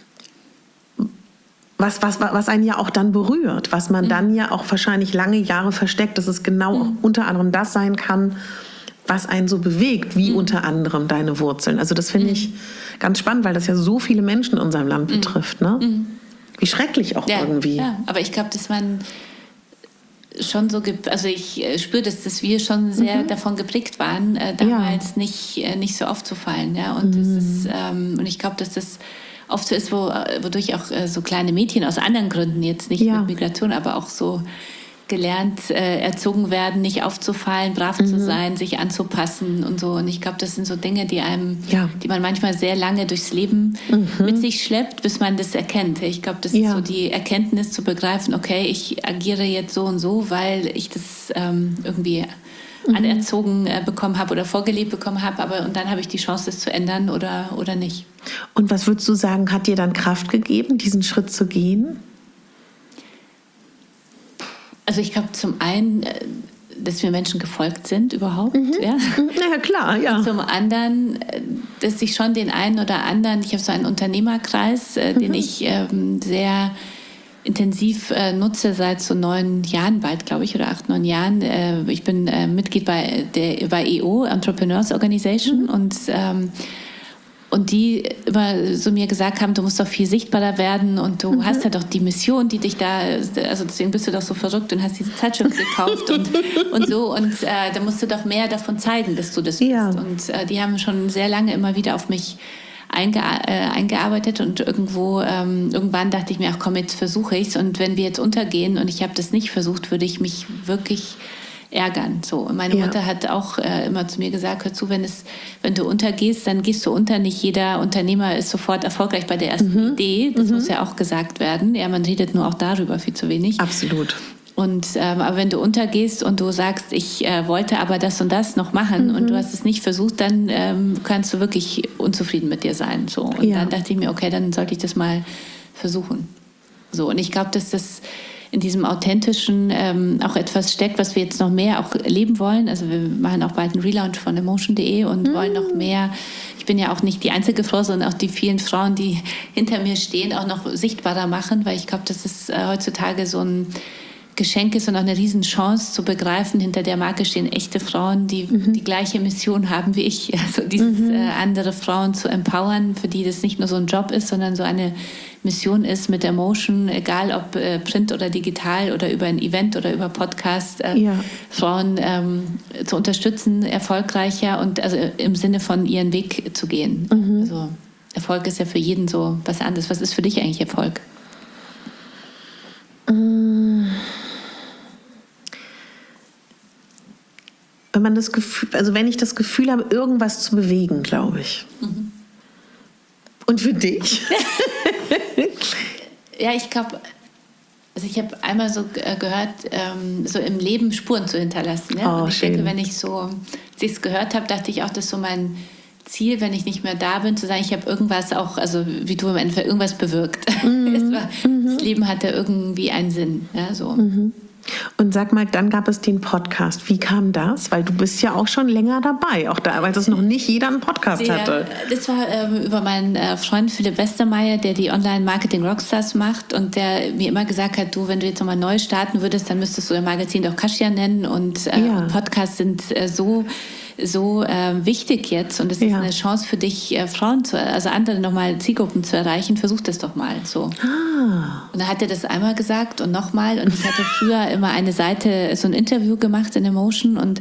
was, was, was einen ja auch dann berührt, was man mhm. dann ja auch wahrscheinlich lange Jahre versteckt, dass es genau mhm. unter anderem das sein kann, was einen so bewegt, wie mhm. unter anderem deine Wurzeln. Also das finde mhm. ich ganz spannend, weil das ja so viele Menschen in unserem Land betrifft. Ne? Mhm. Wie schrecklich auch ja, irgendwie. Ja, aber ich glaube, dass man schon so, also ich spüre, dass, dass wir schon sehr mhm. davon geprägt waren, äh, damals ja. nicht, äh, nicht so aufzufallen. Ja? Und, mhm. das ist, ähm, und ich glaube, dass das oft so ist, wo, wodurch auch äh, so kleine Mädchen aus anderen Gründen, jetzt nicht ja. mit Migration, aber auch so gelernt, äh, erzogen werden, nicht aufzufallen, brav mhm. zu sein, sich anzupassen und so. Und ich glaube, das sind so Dinge, die einem, ja. die man manchmal sehr lange durchs Leben mhm. mit sich schleppt, bis man das erkennt. Ich glaube, das ja. ist so die Erkenntnis zu begreifen, okay, ich agiere jetzt so und so, weil ich das ähm, irgendwie mhm. anerzogen äh, bekommen habe oder vorgelebt bekommen habe, aber und dann habe ich die Chance, das zu ändern oder, oder nicht. Und was würdest du sagen, hat dir dann Kraft gegeben, diesen Schritt zu gehen? Also ich glaube zum einen, dass wir Menschen gefolgt sind überhaupt. Mhm. Ja? ja, klar, ja. Und zum anderen, dass ich schon den einen oder anderen, ich habe so einen Unternehmerkreis, mhm. den ich ähm, sehr intensiv äh, nutze seit so neun Jahren bald, glaube ich, oder acht, neun Jahren. Äh, ich bin äh, Mitglied bei, der, bei E O, Entrepreneurs Organization, mhm. und ähm, Und die immer so mir gesagt haben, du musst doch viel sichtbarer werden und du mhm. hast ja doch die Mission, die dich da, also deswegen bist du doch so verrückt und hast diese Zeitschrift gekauft und, und so. Und äh, da musst du doch mehr davon zeigen, dass du das ja. bist. Und äh, die haben schon sehr lange immer wieder auf mich einge, äh, eingearbeitet und irgendwo, ähm, irgendwann dachte ich mir, ach komm, jetzt versuche ich's. Und wenn wir jetzt untergehen und ich habe das nicht versucht, würde ich mich wirklich ärgern. So. Und meine ja. Mutter hat auch äh, immer zu mir gesagt, hör zu, wenn, es, wenn du untergehst, dann gehst du unter. Nicht jeder Unternehmer ist sofort erfolgreich bei der ersten mhm. Idee. Das mhm. muss ja auch gesagt werden. Ja, man redet nur auch darüber viel zu wenig. Absolut. Und, ähm, aber wenn du untergehst und du sagst, ich äh, wollte aber das und das noch machen mhm. und du hast es nicht versucht, dann ähm, kannst du wirklich unzufrieden mit dir sein. So. Und ja. dann dachte ich mir, okay, dann sollte ich das mal versuchen. So. Und ich glaube, dass das in diesem Authentischen ähm, auch etwas steckt, was wir jetzt noch mehr auch leben wollen. Also wir machen auch bald einen Relaunch von emotion punkt de und mm. wollen noch mehr, ich bin ja auch nicht die einzige Frau, sondern auch die vielen Frauen, die hinter mir stehen, auch noch sichtbarer machen, weil ich glaube, das ist äh, heutzutage so ein Geschenk ist und auch eine Riesenchance zu begreifen, hinter der Marke stehen echte Frauen, die mhm. die gleiche Mission haben wie ich. Also dieses mhm. äh, andere Frauen zu empowern, für die das nicht nur so ein Job ist, sondern so eine Mission ist mit Emotion, egal ob äh, Print oder digital oder über ein Event oder über Podcast, äh, ja. Frauen ähm, zu unterstützen, erfolgreicher und also im Sinne von ihren Weg zu gehen. Mhm. Also Erfolg ist ja für jeden so was anderes. Was ist für dich eigentlich Erfolg? Wenn man das Gefühl, also wenn ich das Gefühl habe, irgendwas zu bewegen, glaube ich. Mhm. Und für dich? Ja, ich glaube, also ich habe einmal so gehört, ähm, so im Leben Spuren zu hinterlassen. Ja? Oh, und ich schön. denke, wenn ich so, als ich es gehört habe, dachte ich auch, das ist so mein Ziel, wenn ich nicht mehr da bin, zu sagen, ich habe irgendwas auch, also wie du im Endeffekt, irgendwas bewirkt. Mhm. Es war, mhm. Das Leben hatte irgendwie einen Sinn. Ja, so. Mhm. Und sag mal, dann gab es den Podcast. Wie kam das? Weil du bist ja auch schon länger dabei, auch da, weil das noch nicht jeder einen Podcast ja, hatte. Das war ähm, über meinen äh, Freund Philipp Westermeier, der die Online-Marketing-Rockstars macht und der mir immer gesagt hat, du, wenn du jetzt nochmal neu starten würdest, dann müsstest du dein Magazin doch Kasia nennen und, äh, ja. und Podcasts sind äh, so so äh, wichtig jetzt und es ist ja. eine Chance für dich, äh, Frauen zu, also andere nochmal Zielgruppen zu erreichen, versuch das doch mal so. Ah. Und dann hat er das einmal gesagt und nochmal und ich hatte früher immer eine Seite, so ein Interview gemacht in Emotion und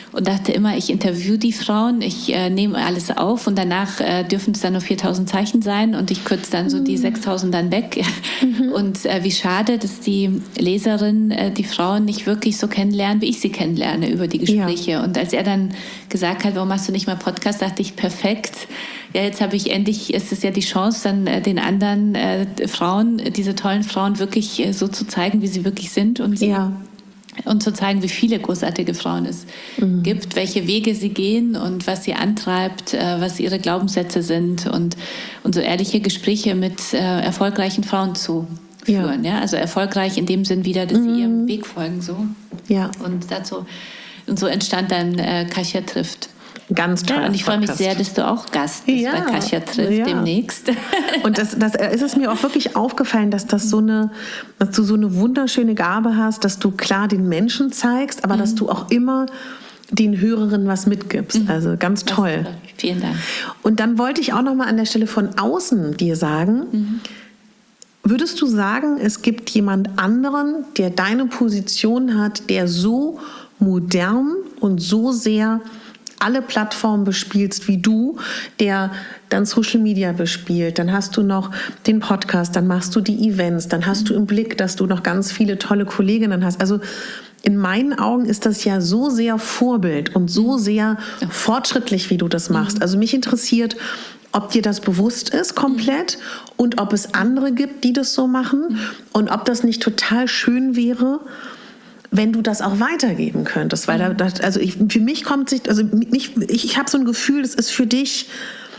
und dachte immer, ich interview die Frauen, ich äh, nehme alles auf und danach äh, dürfen es dann nur viertausend Zeichen sein und ich kürze dann so die sechstausend dann weg. Mhm. Und äh, wie schade, dass die Leserinnen äh, die Frauen nicht wirklich so kennenlernen, wie ich sie kennenlerne über die Gespräche. Ja. Und als er dann gesagt hat, warum machst du nicht mal Podcast, dachte ich, perfekt. Ja, jetzt habe ich endlich, ist es ja die Chance, dann äh, den anderen äh, Frauen, diese tollen Frauen wirklich äh, so zu zeigen, wie sie wirklich sind und sie ja. und zu zeigen, wie viele großartige Frauen es mhm. gibt, welche Wege sie gehen und was sie antreibt, äh, was ihre Glaubenssätze sind und, und so ehrliche Gespräche mit äh, erfolgreichen Frauen zu führen. Ja. Ja? Also erfolgreich in dem Sinn wieder, dass mhm. sie ihrem Weg folgen. So. Ja. Und, dazu, und so entstand dann äh, Kasia trifft. Ganz toll. Ja, und ich freue mich sehr, dass du auch Gast bist ja, bei Kasia trifft ja. demnächst. Und das, das ist es mir auch wirklich aufgefallen, dass das so eine, dass du so eine wunderschöne Gabe hast, dass du klar den Menschen zeigst, aber mhm. dass du auch immer den Hörerinnen was mitgibst. Mhm. Also ganz toll. Vielen Dank. Und dann wollte ich auch noch mal an der Stelle von außen dir sagen, mhm. würdest du sagen, es gibt jemand anderen, der deine Position hat, der so modern und so sehr alle Plattformen bespielst wie du, der dann Social Media bespielt, dann hast du noch den Podcast, dann machst du die Events, dann hast du im Blick, dass du noch ganz viele tolle Kolleginnen hast. Also in meinen Augen ist das ja so sehr Vorbild und so sehr fortschrittlich, wie du das machst. Also mich interessiert, ob dir das bewusst ist komplett und ob es andere gibt, die das so machen und ob das nicht total schön wäre, wenn du das auch weitergeben könntest, weil da, das, also ich, für mich kommt sich, also mich, ich, ich habe so ein Gefühl, das ist für dich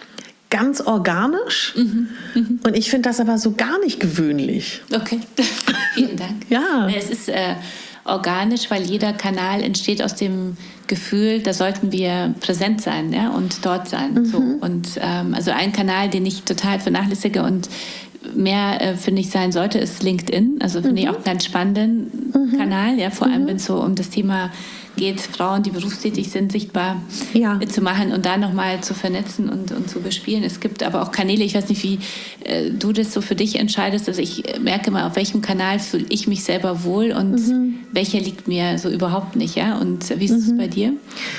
ganz organisch mhm. Mhm. und ich finde das aber so gar nicht gewöhnlich. Okay, vielen Dank. Ja. Es ist äh, organisch, weil jeder Kanal entsteht aus dem Gefühl, da sollten wir präsent sein, ja, und dort sein. Mhm. So. Und ähm, also ein Kanal, den ich total vernachlässige und mehr, äh, finde ich, sein sollte, ist LinkedIn. Also finde mhm. ich auch einen ganz spannenden mhm. Kanal, ja, vor allem, mhm. wenn es so um das Thema geht, Frauen, die berufstätig sind, sichtbar ja. zu machen und da nochmal zu vernetzen und, und zu bespielen. Es gibt aber auch Kanäle, ich weiß nicht, wie äh, du das so für dich entscheidest. Also ich merke mal, auf welchem Kanal fühle ich mich selber wohl und mhm. welcher liegt mir so überhaupt nicht. Ja? Und wie ist es mhm. bei dir?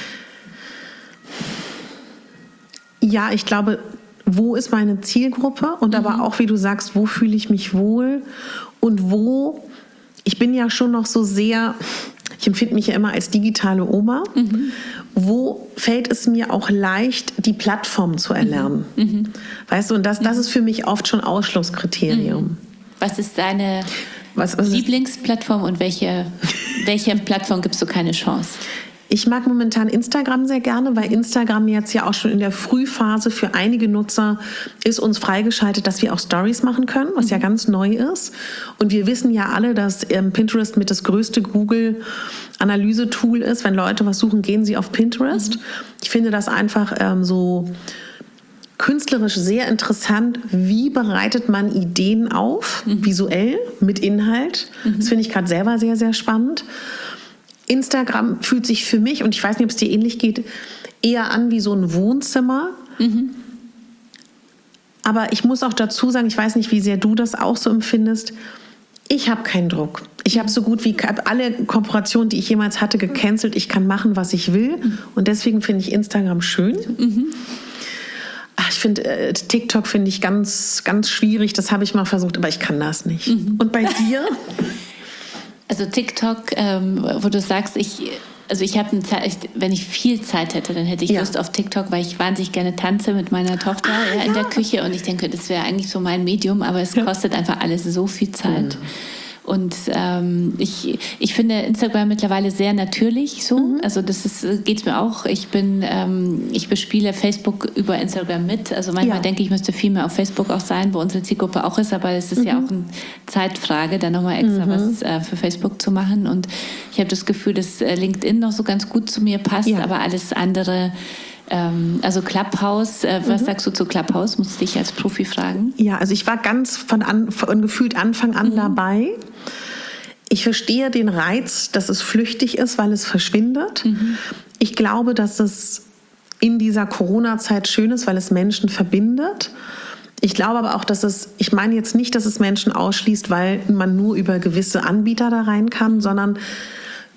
Ja, ich glaube, wo ist meine Zielgruppe und mhm. aber auch, wie du sagst, wo fühle ich mich wohl und wo, ich bin ja schon noch so sehr, ich empfinde mich ja immer als digitale Oma, mhm. wo fällt es mir auch leicht, die Plattform zu erlernen? Mhm. Weißt du, und das, das ist für mich oft schon Ausschlusskriterium. Mhm. Was ist deine was, was Lieblingsplattform und welche, welche Plattform gibst du keine Chance? Ich mag momentan Instagram sehr gerne, weil Instagram jetzt ja auch schon in der Frühphase für einige Nutzer ist uns freigeschaltet, dass wir auch Stories machen können, was mhm. ja ganz neu ist. Und wir wissen ja alle, dass ähm, Pinterest mit das größte Google-Analyse-Tool ist. Wenn Leute was suchen, gehen sie auf Pinterest. Mhm. Ich finde das einfach ähm, so künstlerisch sehr interessant. Wie bereitet man Ideen auf, mhm. visuell, mit Inhalt? Mhm. Das finde ich gerade selber sehr, sehr spannend. Instagram fühlt sich für mich, und ich weiß nicht, ob es dir ähnlich geht, eher an wie so ein Wohnzimmer. Mhm. Aber ich muss auch dazu sagen, ich weiß nicht, wie sehr du das auch so empfindest. Ich habe keinen Druck. Ich habe so gut wie alle Kooperationen, die ich jemals hatte, gecancelt. Ich kann machen, was ich will. Mhm. Und deswegen finde ich Instagram schön. Mhm. Ach, ich finde, äh, TikTok finde ich ganz, ganz schwierig. Das habe ich mal versucht, aber ich kann das nicht. Mhm. Und bei dir? Also TikTok, ähm, wo du sagst, ich, also ich habe, wenn ich viel Zeit hätte, dann hätte ich ja. Lust auf TikTok, weil ich wahnsinnig gerne tanze mit meiner Tochter ah, ja, in ja. der Küche und ich denke, das wäre eigentlich so mein Medium, aber es ja. kostet einfach alles so viel Zeit. Mhm. Und ähm, ich, ich finde Instagram mittlerweile sehr natürlich so. Mhm. Also das ist, geht's mir auch. Ich bin, ähm, ich bespiele Facebook über Instagram mit. Also manchmal ja. denke ich, ich müsste viel mehr auf Facebook auch sein, wo unsere Zielgruppe auch ist. Aber es ist mhm. ja auch eine Zeitfrage, da nochmal extra mhm. was äh, für Facebook zu machen. Und ich habe das Gefühl, dass äh, LinkedIn noch so ganz gut zu mir passt, ja. aber alles andere. Also Clubhouse, äh, was mhm. sagst du zu Clubhouse? Muss ich dich als Profi fragen. Ja, also ich war ganz von, an, von gefühlt Anfang an mhm. dabei. Ich verstehe den Reiz, dass es flüchtig ist, weil es verschwindet. Mhm. Ich glaube, dass es in dieser Corona-Zeit schön ist, weil es Menschen verbindet. Ich glaube aber auch, dass es, ich meine jetzt nicht, dass es Menschen ausschließt, weil man nur über gewisse Anbieter da rein kann, sondern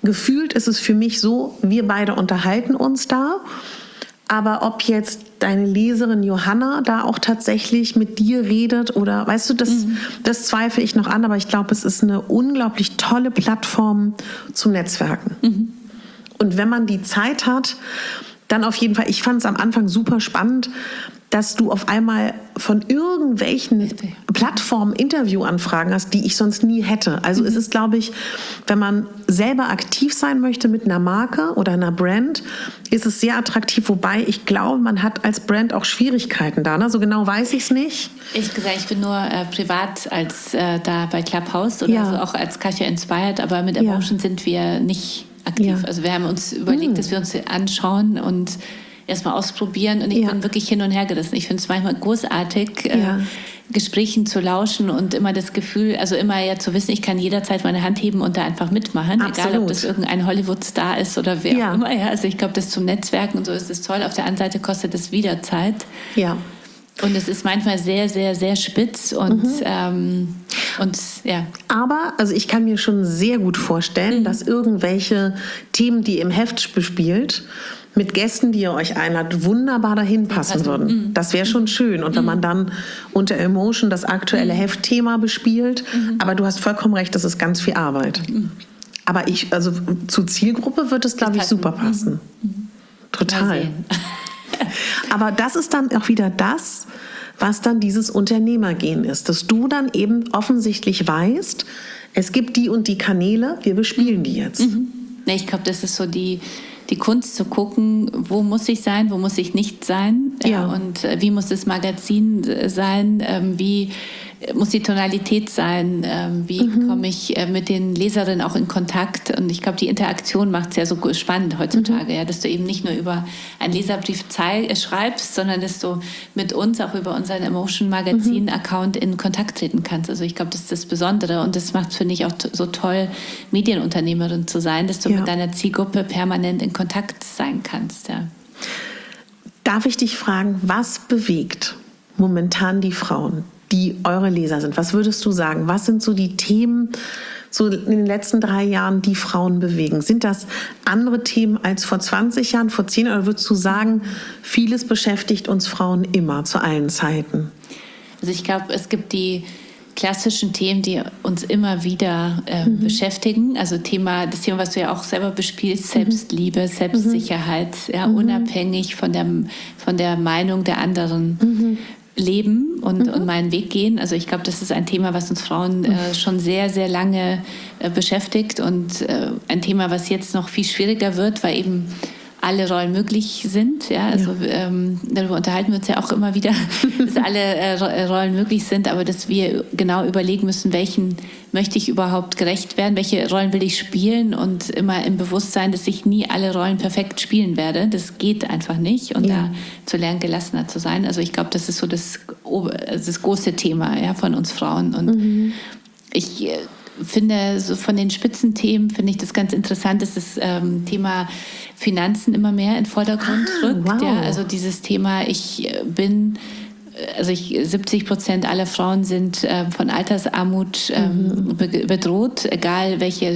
gefühlt ist es für mich so, wir beide unterhalten uns da. Aber ob jetzt deine Leserin Johanna da auch tatsächlich mit dir redet oder, weißt du, das, mhm. das zweifle ich noch an. Aber ich glaube, es ist eine unglaublich tolle Plattform zum Netzwerken. Mhm. Und wenn man die Zeit hat, dann auf jeden Fall, ich fand es am Anfang super spannend, dass du auf einmal von irgendwelchen Plattformen Interviewanfragen hast, die ich sonst nie hätte. Also mhm. es ist, glaube ich, wenn man selber aktiv sein möchte mit einer Marke oder einer Brand, ist es sehr attraktiv. Wobei ich glaube, man hat als Brand auch Schwierigkeiten da. Ne? So genau weiß ich es nicht. Ich gesagt, ich bin nur äh, privat als äh, da bei Clubhouse oder ja. so auch als Katja Inspired, aber mit Emotion ja. sind wir nicht aktiv. Ja. Also wir haben uns überlegt, mhm. dass wir uns anschauen und erstmal ausprobieren und ich ja. bin wirklich hin und her gerissen. Ich finde es manchmal großartig, ja. äh, Gesprächen zu lauschen und immer das Gefühl, also immer ja zu wissen, ich kann jederzeit meine Hand heben und da einfach mitmachen, Absolut. Egal ob das irgendein Hollywood-Star ist oder wer ja. auch immer. Ja. Also ich glaube, das zum Netzwerken und so ist es toll. Auf der anderen Seite kostet es wieder Zeit. Ja. Und es ist manchmal sehr, sehr, sehr spitz und, mhm. ähm, und ja. Aber, also ich kann mir schon sehr gut vorstellen, mhm. dass irgendwelche Themen, die ihr im Heft bespielt, mit Gästen, die ihr euch einladet, wunderbar dahin passen würden. Mhm. Das wäre schon schön. Und wenn mhm. man dann unter Emotion das aktuelle mhm. Heftthema bespielt, mhm. aber du hast vollkommen recht, das ist ganz viel Arbeit. Mhm. Aber ich, also zur Zielgruppe wird es, glaube ich, super passen. Mhm. Total. Aber das ist dann auch wieder das, was dann dieses Unternehmergehen ist. Dass du dann eben offensichtlich weißt, es gibt die und die Kanäle, wir bespielen die jetzt. Mhm. Ich glaube, das ist so die... die Kunst zu gucken, wo muss ich sein, wo muss ich nicht sein, ja. Ja, und äh, wie muss das Magazin sein, ähm, wie muss die Tonalität sein, ähm, wie mhm. komme ich äh, mit den Leserinnen auch in Kontakt, und ich glaube, die Interaktion macht es ja so spannend heutzutage, mhm. ja, dass du eben nicht nur über einen Leserbrief zei- äh, schreibst, sondern dass du mit uns auch über unseren Emotion Magazin Account in Kontakt treten kannst. Also ich glaube, das ist das Besondere und das macht, finde ich, auch t- so toll, Medienunternehmerin zu sein, dass du ja. mit deiner Zielgruppe permanent in Kontakt sein kannst. Ja. Darf ich dich fragen, was bewegt momentan die Frauen, die eure Leser sind? Was würdest du sagen? Was sind so die Themen so in den letzten drei Jahren, die Frauen bewegen? Sind das andere Themen als vor zwanzig Jahren, vor zehn Jahren? Oder würdest du sagen, vieles beschäftigt uns Frauen immer, zu allen Zeiten? Also ich glaube, es gibt die klassischen Themen, die uns immer wieder äh, mhm. beschäftigen. Also Thema, das Thema, was du ja auch selber bespielst, Selbstliebe, Selbstsicherheit, mhm. ja, unabhängig von der, von der Meinung der anderen. Mhm. leben und, mhm. und meinen Weg gehen. Also ich glaube, das ist ein Thema, was uns Frauen äh, schon sehr, sehr lange äh, beschäftigt und äh, ein Thema, was jetzt noch viel schwieriger wird, weil eben alle Rollen möglich sind. Ja? Also ja. Ähm, darüber unterhalten wir uns ja auch immer wieder, dass alle äh, Rollen möglich sind, aber dass wir genau überlegen müssen, welchen möchte ich überhaupt gerecht werden, welche Rollen will ich spielen, und immer im Bewusstsein, dass ich nie alle Rollen perfekt spielen werde. Das geht einfach nicht, und ja. da zu lernen, gelassener zu sein. Also ich glaube, das ist so das, das große Thema, ja, von uns Frauen. Und mhm. ich finde, so von den Spitzenthemen finde ich das ganz interessant, dass das ähm, Thema Finanzen immer mehr in den Vordergrund ah, rückt. Wow. Ja, also dieses Thema, ich bin, also ich, siebzig Prozent aller Frauen sind äh, von Altersarmut ähm, mhm. be- bedroht, egal welche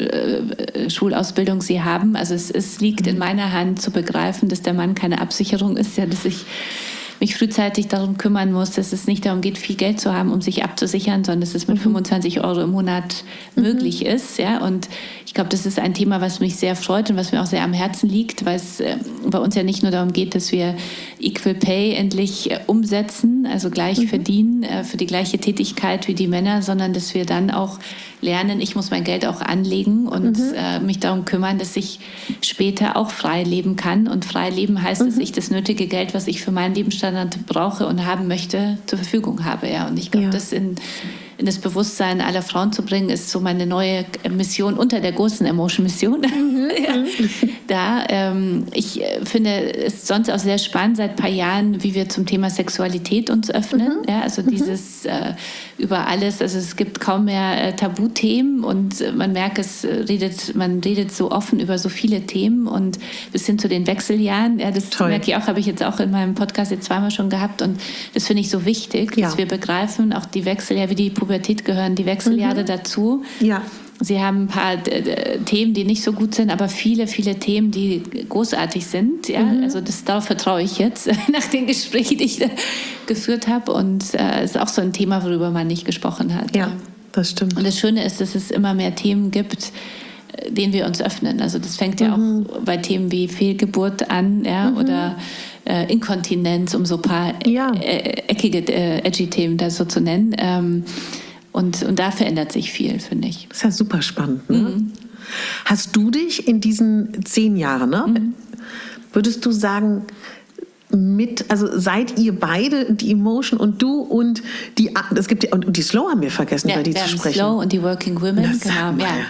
äh, Schulausbildung sie haben. Also es, es liegt mhm. in meiner Hand zu begreifen, dass der Mann keine Absicherung ist, ja, dass ich mich frühzeitig darum kümmern muss, dass es nicht darum geht, viel Geld zu haben, um sich abzusichern, sondern dass es mit mhm. fünfundzwanzig Euro im Monat mhm. möglich ist. Ja? Und ich glaube, das ist ein Thema, was mich sehr freut und was mir auch sehr am Herzen liegt, weil es äh, bei uns ja nicht nur darum geht, dass wir Equal Pay endlich äh, umsetzen, also gleich mhm. verdienen äh, für die gleiche Tätigkeit wie die Männer, sondern dass wir dann auch lernen, ich muss mein Geld auch anlegen und mhm. äh, mich darum kümmern, dass ich später auch frei leben kann. Und frei leben heißt, mhm. dass ich das nötige Geld, was ich für meinen Lebensstandard brauche und haben möchte, zur Verfügung habe. Ja. Und ich glaube, ja. das in, in das Bewusstsein aller Frauen zu bringen, ist so meine neue Mission unter der großen Emotion-Mission. Mhm. ja. Da, ähm, ich finde es sonst auch sehr spannend seit ein paar Jahren, wie wir zum Thema Sexualität uns öffnen. Mhm. Ja, also mhm. dieses äh, über alles, also es gibt kaum mehr äh, Tabuthemen, und äh, man merkt, es redet, man redet so offen über so viele Themen, und bis hin zu den Wechseljahren. Ja, das Toll. merke ich auch, habe ich jetzt auch in meinem Podcast jetzt zweimal schon gehabt, und das finde ich so wichtig, ja. dass wir begreifen, auch die Wechseljahre, wie die Pubertät gehören, die Wechseljahre mhm. dazu. Ja. Sie haben ein paar äh, Themen, die nicht so gut sind, aber viele, viele Themen, die großartig sind. Ja? Mhm. Also das, darauf vertraue ich jetzt nach den Gesprächen, die ich äh, geführt habe. Und es äh, ist auch so ein Thema, worüber man nicht gesprochen hat. Ja, das stimmt. Und das Schöne ist, dass es immer mehr Themen gibt, denen wir uns öffnen. Also das fängt ja mhm. auch bei Themen wie Fehlgeburt an, ja, mhm. oder äh, Inkontinenz, um so ein paar ja. äh, eckige, äh, edgy Themen da so zu nennen. Ähm, Und, und da verändert sich viel, finde ich. Das ist ja super spannend. Ne? Mhm. Hast du dich in diesen zehn Jahren, ne, mhm. würdest du sagen, mit, also seid ihr beide, die Emotion und du und die, es gibt die, und die Slow haben wir vergessen, ja, über die wir zu haben sprechen. Slow und die Working Women. Genau, ja.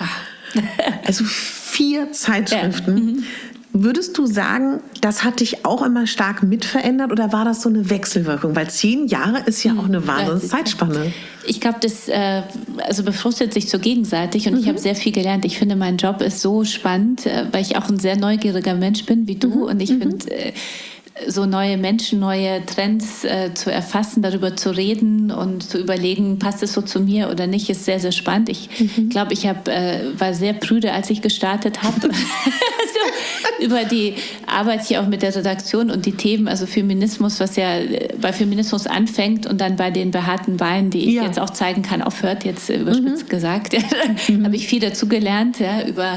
Also vier Zeitschriften. Ja. Mhm. Würdest du sagen, das hat dich auch immer stark mitverändert oder war das so eine Wechselwirkung? Weil zehn Jahre ist ja auch eine Wahnsinns-Zeitspanne. Ich glaube, das äh, also befruchtet sich so gegenseitig und mhm. ich habe sehr viel gelernt. Ich finde, mein Job ist so spannend, äh, weil ich auch ein sehr neugieriger Mensch bin wie du mhm. und ich mhm. finde äh, so neue Menschen, neue Trends äh, zu erfassen, darüber zu reden und zu überlegen, passt es so zu mir oder nicht, ist sehr, sehr spannend. Ich mhm. glaube, ich hab, äh, war sehr prüde, als ich gestartet habe. so, über die Arbeit hier auch mit der Redaktion und die Themen, also Feminismus, was ja bei Feminismus anfängt und dann bei den behaarten Beinen, die ich ja. jetzt auch zeigen kann, aufhört, jetzt überspitzt mhm. gesagt. mhm. habe ich viel dazu gelernt, ja, über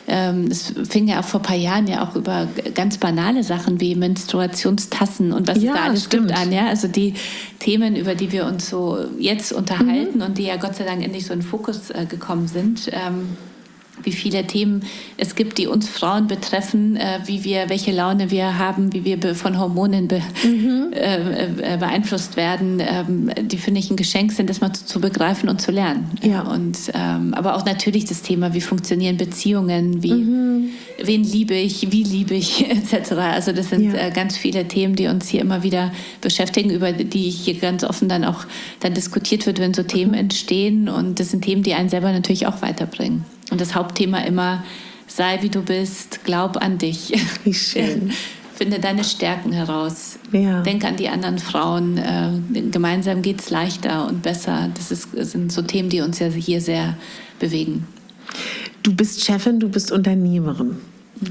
es fing ja auch vor ein paar Jahren ja auch über ganz banale Sachen wie Menstruationstassen und was ja, es da alles stimmt. gibt an. Ja? Also die Themen, über die wir uns so jetzt unterhalten mhm. und die ja Gott sei Dank endlich so in den Fokus äh, gekommen sind. Ähm, wie viele Themen es gibt, die uns Frauen betreffen, äh, wie wir, welche Laune wir haben, wie wir be- von Hormonen be- mhm. äh, äh, beeinflusst werden, ähm, die finde ich ein Geschenk sind, das mal zu, zu begreifen und zu lernen. Ja. Und, ähm, aber auch natürlich das Thema, wie funktionieren Beziehungen, wie, mhm. wen liebe ich, wie liebe ich, et cetera. Also das sind ja. äh, ganz viele Themen, die uns hier immer wieder beschäftigen, über die hier ganz offen dann auch dann diskutiert wird, wenn so Themen mhm. entstehen. Und das sind Themen, die einen selber natürlich auch weiterbringen. Und das Hauptthema immer, sei wie du bist, glaub an dich. Wie schön. Finde deine Stärken heraus. Ja. Denk an die anderen Frauen. Äh, gemeinsam geht es leichter und besser. Das, ist, das sind so Themen, die uns ja hier sehr bewegen. Du bist Chefin, du bist Unternehmerin. Mhm.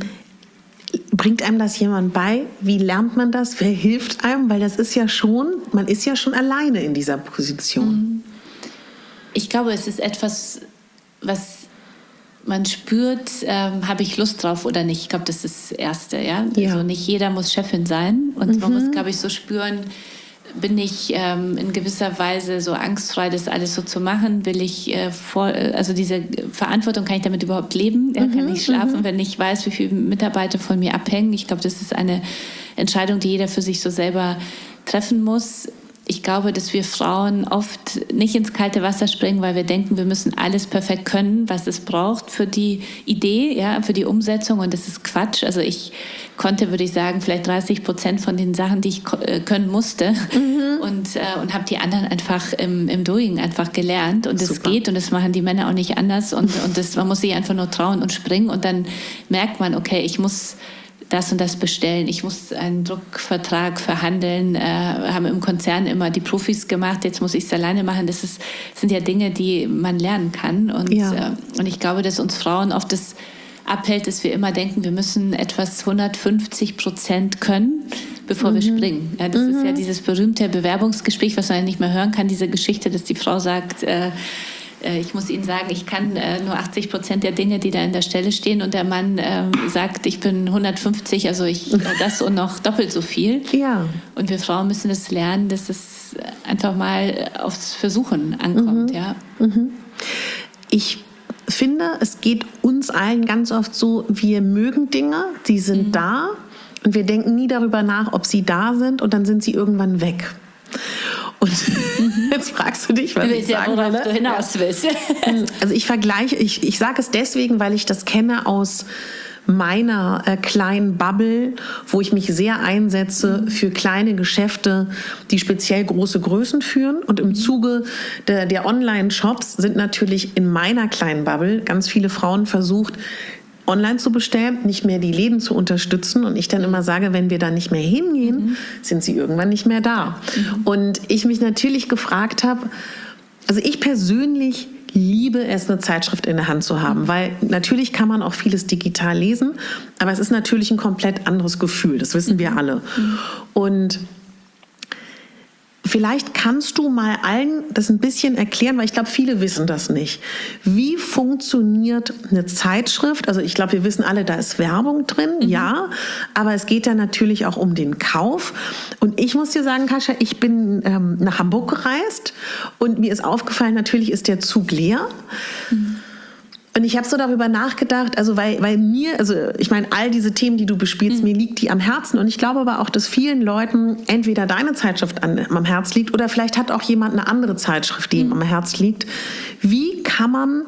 Bringt einem das jemand bei? Wie lernt man das? Wer hilft einem? Weil das ist ja schon, man ist ja schon alleine in dieser Position. Ich glaube, es ist etwas, was man spürt, ähm, habe ich Lust drauf oder nicht. Ich glaube, das ist das Erste. Ja? Ja. Also nicht jeder muss Chefin sein. Und Mhm. man muss, glaube ich, so spüren, bin ich ähm, in gewisser Weise so angstfrei, das alles so zu machen? Will ich, äh, vor, also diese Verantwortung, kann ich damit überhaupt leben? Ja, Mhm. kann ich schlafen, Mhm. wenn ich weiß, wie viele Mitarbeiter von mir abhängen? Ich glaube, das ist eine Entscheidung, die jeder für sich so selber treffen muss. Ich glaube, dass wir Frauen oft nicht ins kalte Wasser springen, weil wir denken, wir müssen alles perfekt können, was es braucht für die Idee, ja, für die Umsetzung. Und das ist Quatsch. Also ich konnte, würde ich sagen, vielleicht dreißig Prozent von den Sachen, die ich können musste. Mhm. Und, äh, und habe die anderen einfach im, im Doing einfach gelernt. Und das geht und das machen die Männer auch nicht anders. Und, und das, man muss sich einfach nur trauen und springen. Und dann merkt man, okay, ich muss das und das bestellen. Ich muss einen Druckvertrag verhandeln, äh, haben im Konzern immer die Profis gemacht, jetzt muss ich es alleine machen. Das ist, sind ja Dinge, die man lernen kann. Und, ja. äh, und ich glaube, dass uns Frauen oft das abhält, dass wir immer denken, wir müssen etwas hundertfünfzig Prozent können, bevor mhm. wir springen. Ja, das mhm. ist ja dieses berühmte Bewerbungsgespräch, was man ja nicht mehr hören kann, diese Geschichte, dass die Frau sagt, äh, ich muss Ihnen sagen, ich kann äh, nur achtzig Prozent der Dinge, die da in der Stelle stehen. Und der Mann äh, sagt, ich bin hundertfünfzig, also ich äh, das und noch doppelt so viel. Ja. Und wir Frauen müssen das lernen, dass es einfach mal aufs Versuchen ankommt. Mhm. Ja. Mhm. Ich finde, es geht uns allen ganz oft so, wir mögen Dinge, die sind mhm. da. Und wir denken nie darüber nach, ob sie da sind. Und dann sind sie irgendwann weg. Und mhm. jetzt fragst du dich, was ich, ich sagen worauf du hinaus willst. Also ich vergleiche, ich, ich sage es deswegen, weil ich das kenne aus meiner äh, kleinen Bubble, wo ich mich sehr einsetze mhm. für kleine Geschäfte, die speziell große Größen führen. Und im Zuge der, der Online-Shops sind natürlich in meiner kleinen Bubble ganz viele Frauen versucht, online zu bestellen, nicht mehr die Läden zu unterstützen. Und ich dann immer sage, wenn wir da nicht mehr hingehen, mhm. sind sie irgendwann nicht mehr da. Mhm. Und ich mich natürlich gefragt habe, also ich persönlich liebe es, eine Zeitschrift in der Hand zu haben, weil natürlich kann man auch vieles digital lesen, aber es ist natürlich ein komplett anderes Gefühl, das wissen wir alle. Und vielleicht kannst du mal allen das ein bisschen erklären, weil ich glaube, viele wissen das nicht. Wie funktioniert eine Zeitschrift? Also ich glaube, wir wissen alle, da ist Werbung drin, mhm. ja, aber es geht ja natürlich auch um den Kauf. Und ich muss dir sagen, Kasia, ich bin ähm, nach Hamburg gereist und mir ist aufgefallen, natürlich ist der Zug leer. Mhm. Und ich habe so darüber nachgedacht, also weil, weil mir, also ich meine, all diese Themen, die du bespielst, mhm. mir liegt die am Herzen. Und ich glaube aber auch, dass vielen Leuten entweder deine Zeitschrift an, am Herz liegt oder vielleicht hat auch jemand eine andere Zeitschrift, die mhm. ihm am Herz liegt. Wie kann man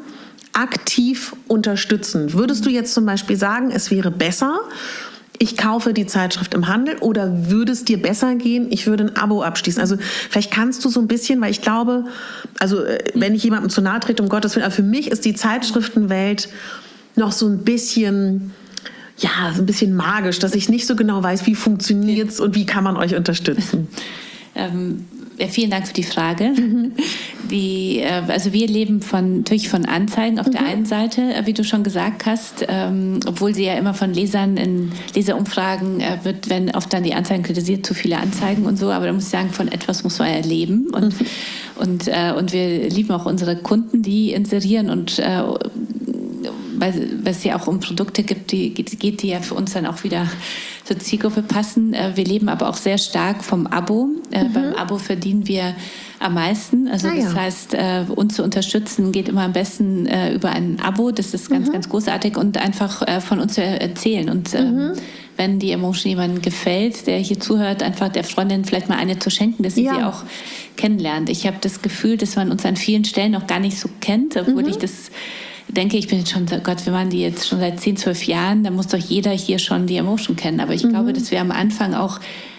aktiv unterstützen? Würdest du jetzt zum Beispiel sagen, es wäre besser, ich kaufe die Zeitschrift im Handel, oder würde es dir besser gehen, ich würde ein Abo abschließen? Also vielleicht kannst du so ein bisschen, weil ich glaube, also wenn ich jemandem zu nahe trete, um Gottes Willen, aber für mich ist die Zeitschriftenwelt noch so ein bisschen, ja, so ein bisschen magisch, dass ich nicht so genau weiß, wie funktioniert es und wie kann man euch unterstützen. ähm Ja, vielen Dank für die Frage. Mhm. Die, also wir leben von, natürlich von Anzeigen auf mhm. der einen Seite, wie du schon gesagt hast, ähm, obwohl sie ja immer von Lesern in Leserumfragen äh, wird, wenn oft dann die Anzeigen kritisiert, zu viele Anzeigen und so, aber da muss ich sagen, von etwas muss man ja leben. Und, mhm. und, äh, und wir lieben auch unsere Kunden, die inserieren und äh, weil, weil es ja auch um Produkte gibt, die geht, die ja für uns dann auch wieder zur Zielgruppe passen. Wir leben aber auch sehr stark vom Abo. Mhm. Beim Abo verdienen wir am meisten. Also ah, das ja. heißt, uns zu unterstützen geht immer am besten über ein Abo. Das ist ganz, mhm. ganz großartig, und einfach von uns zu erzählen. Und mhm. wenn die Emotion jemandem gefällt, der hier zuhört, einfach der Freundin vielleicht mal eine zu schenken, dass sie ja. sie auch kennenlernt. Ich habe das Gefühl, dass man uns an vielen Stellen noch gar nicht so kennt, obwohl mhm. ich das denke, ich bin jetzt schon, Gott, wir waren die jetzt schon seit zehn, zwölf Jahren, da muss doch jeder hier schon die Emotion kennen. Aber ich mhm. glaube, dass wir am Anfang auch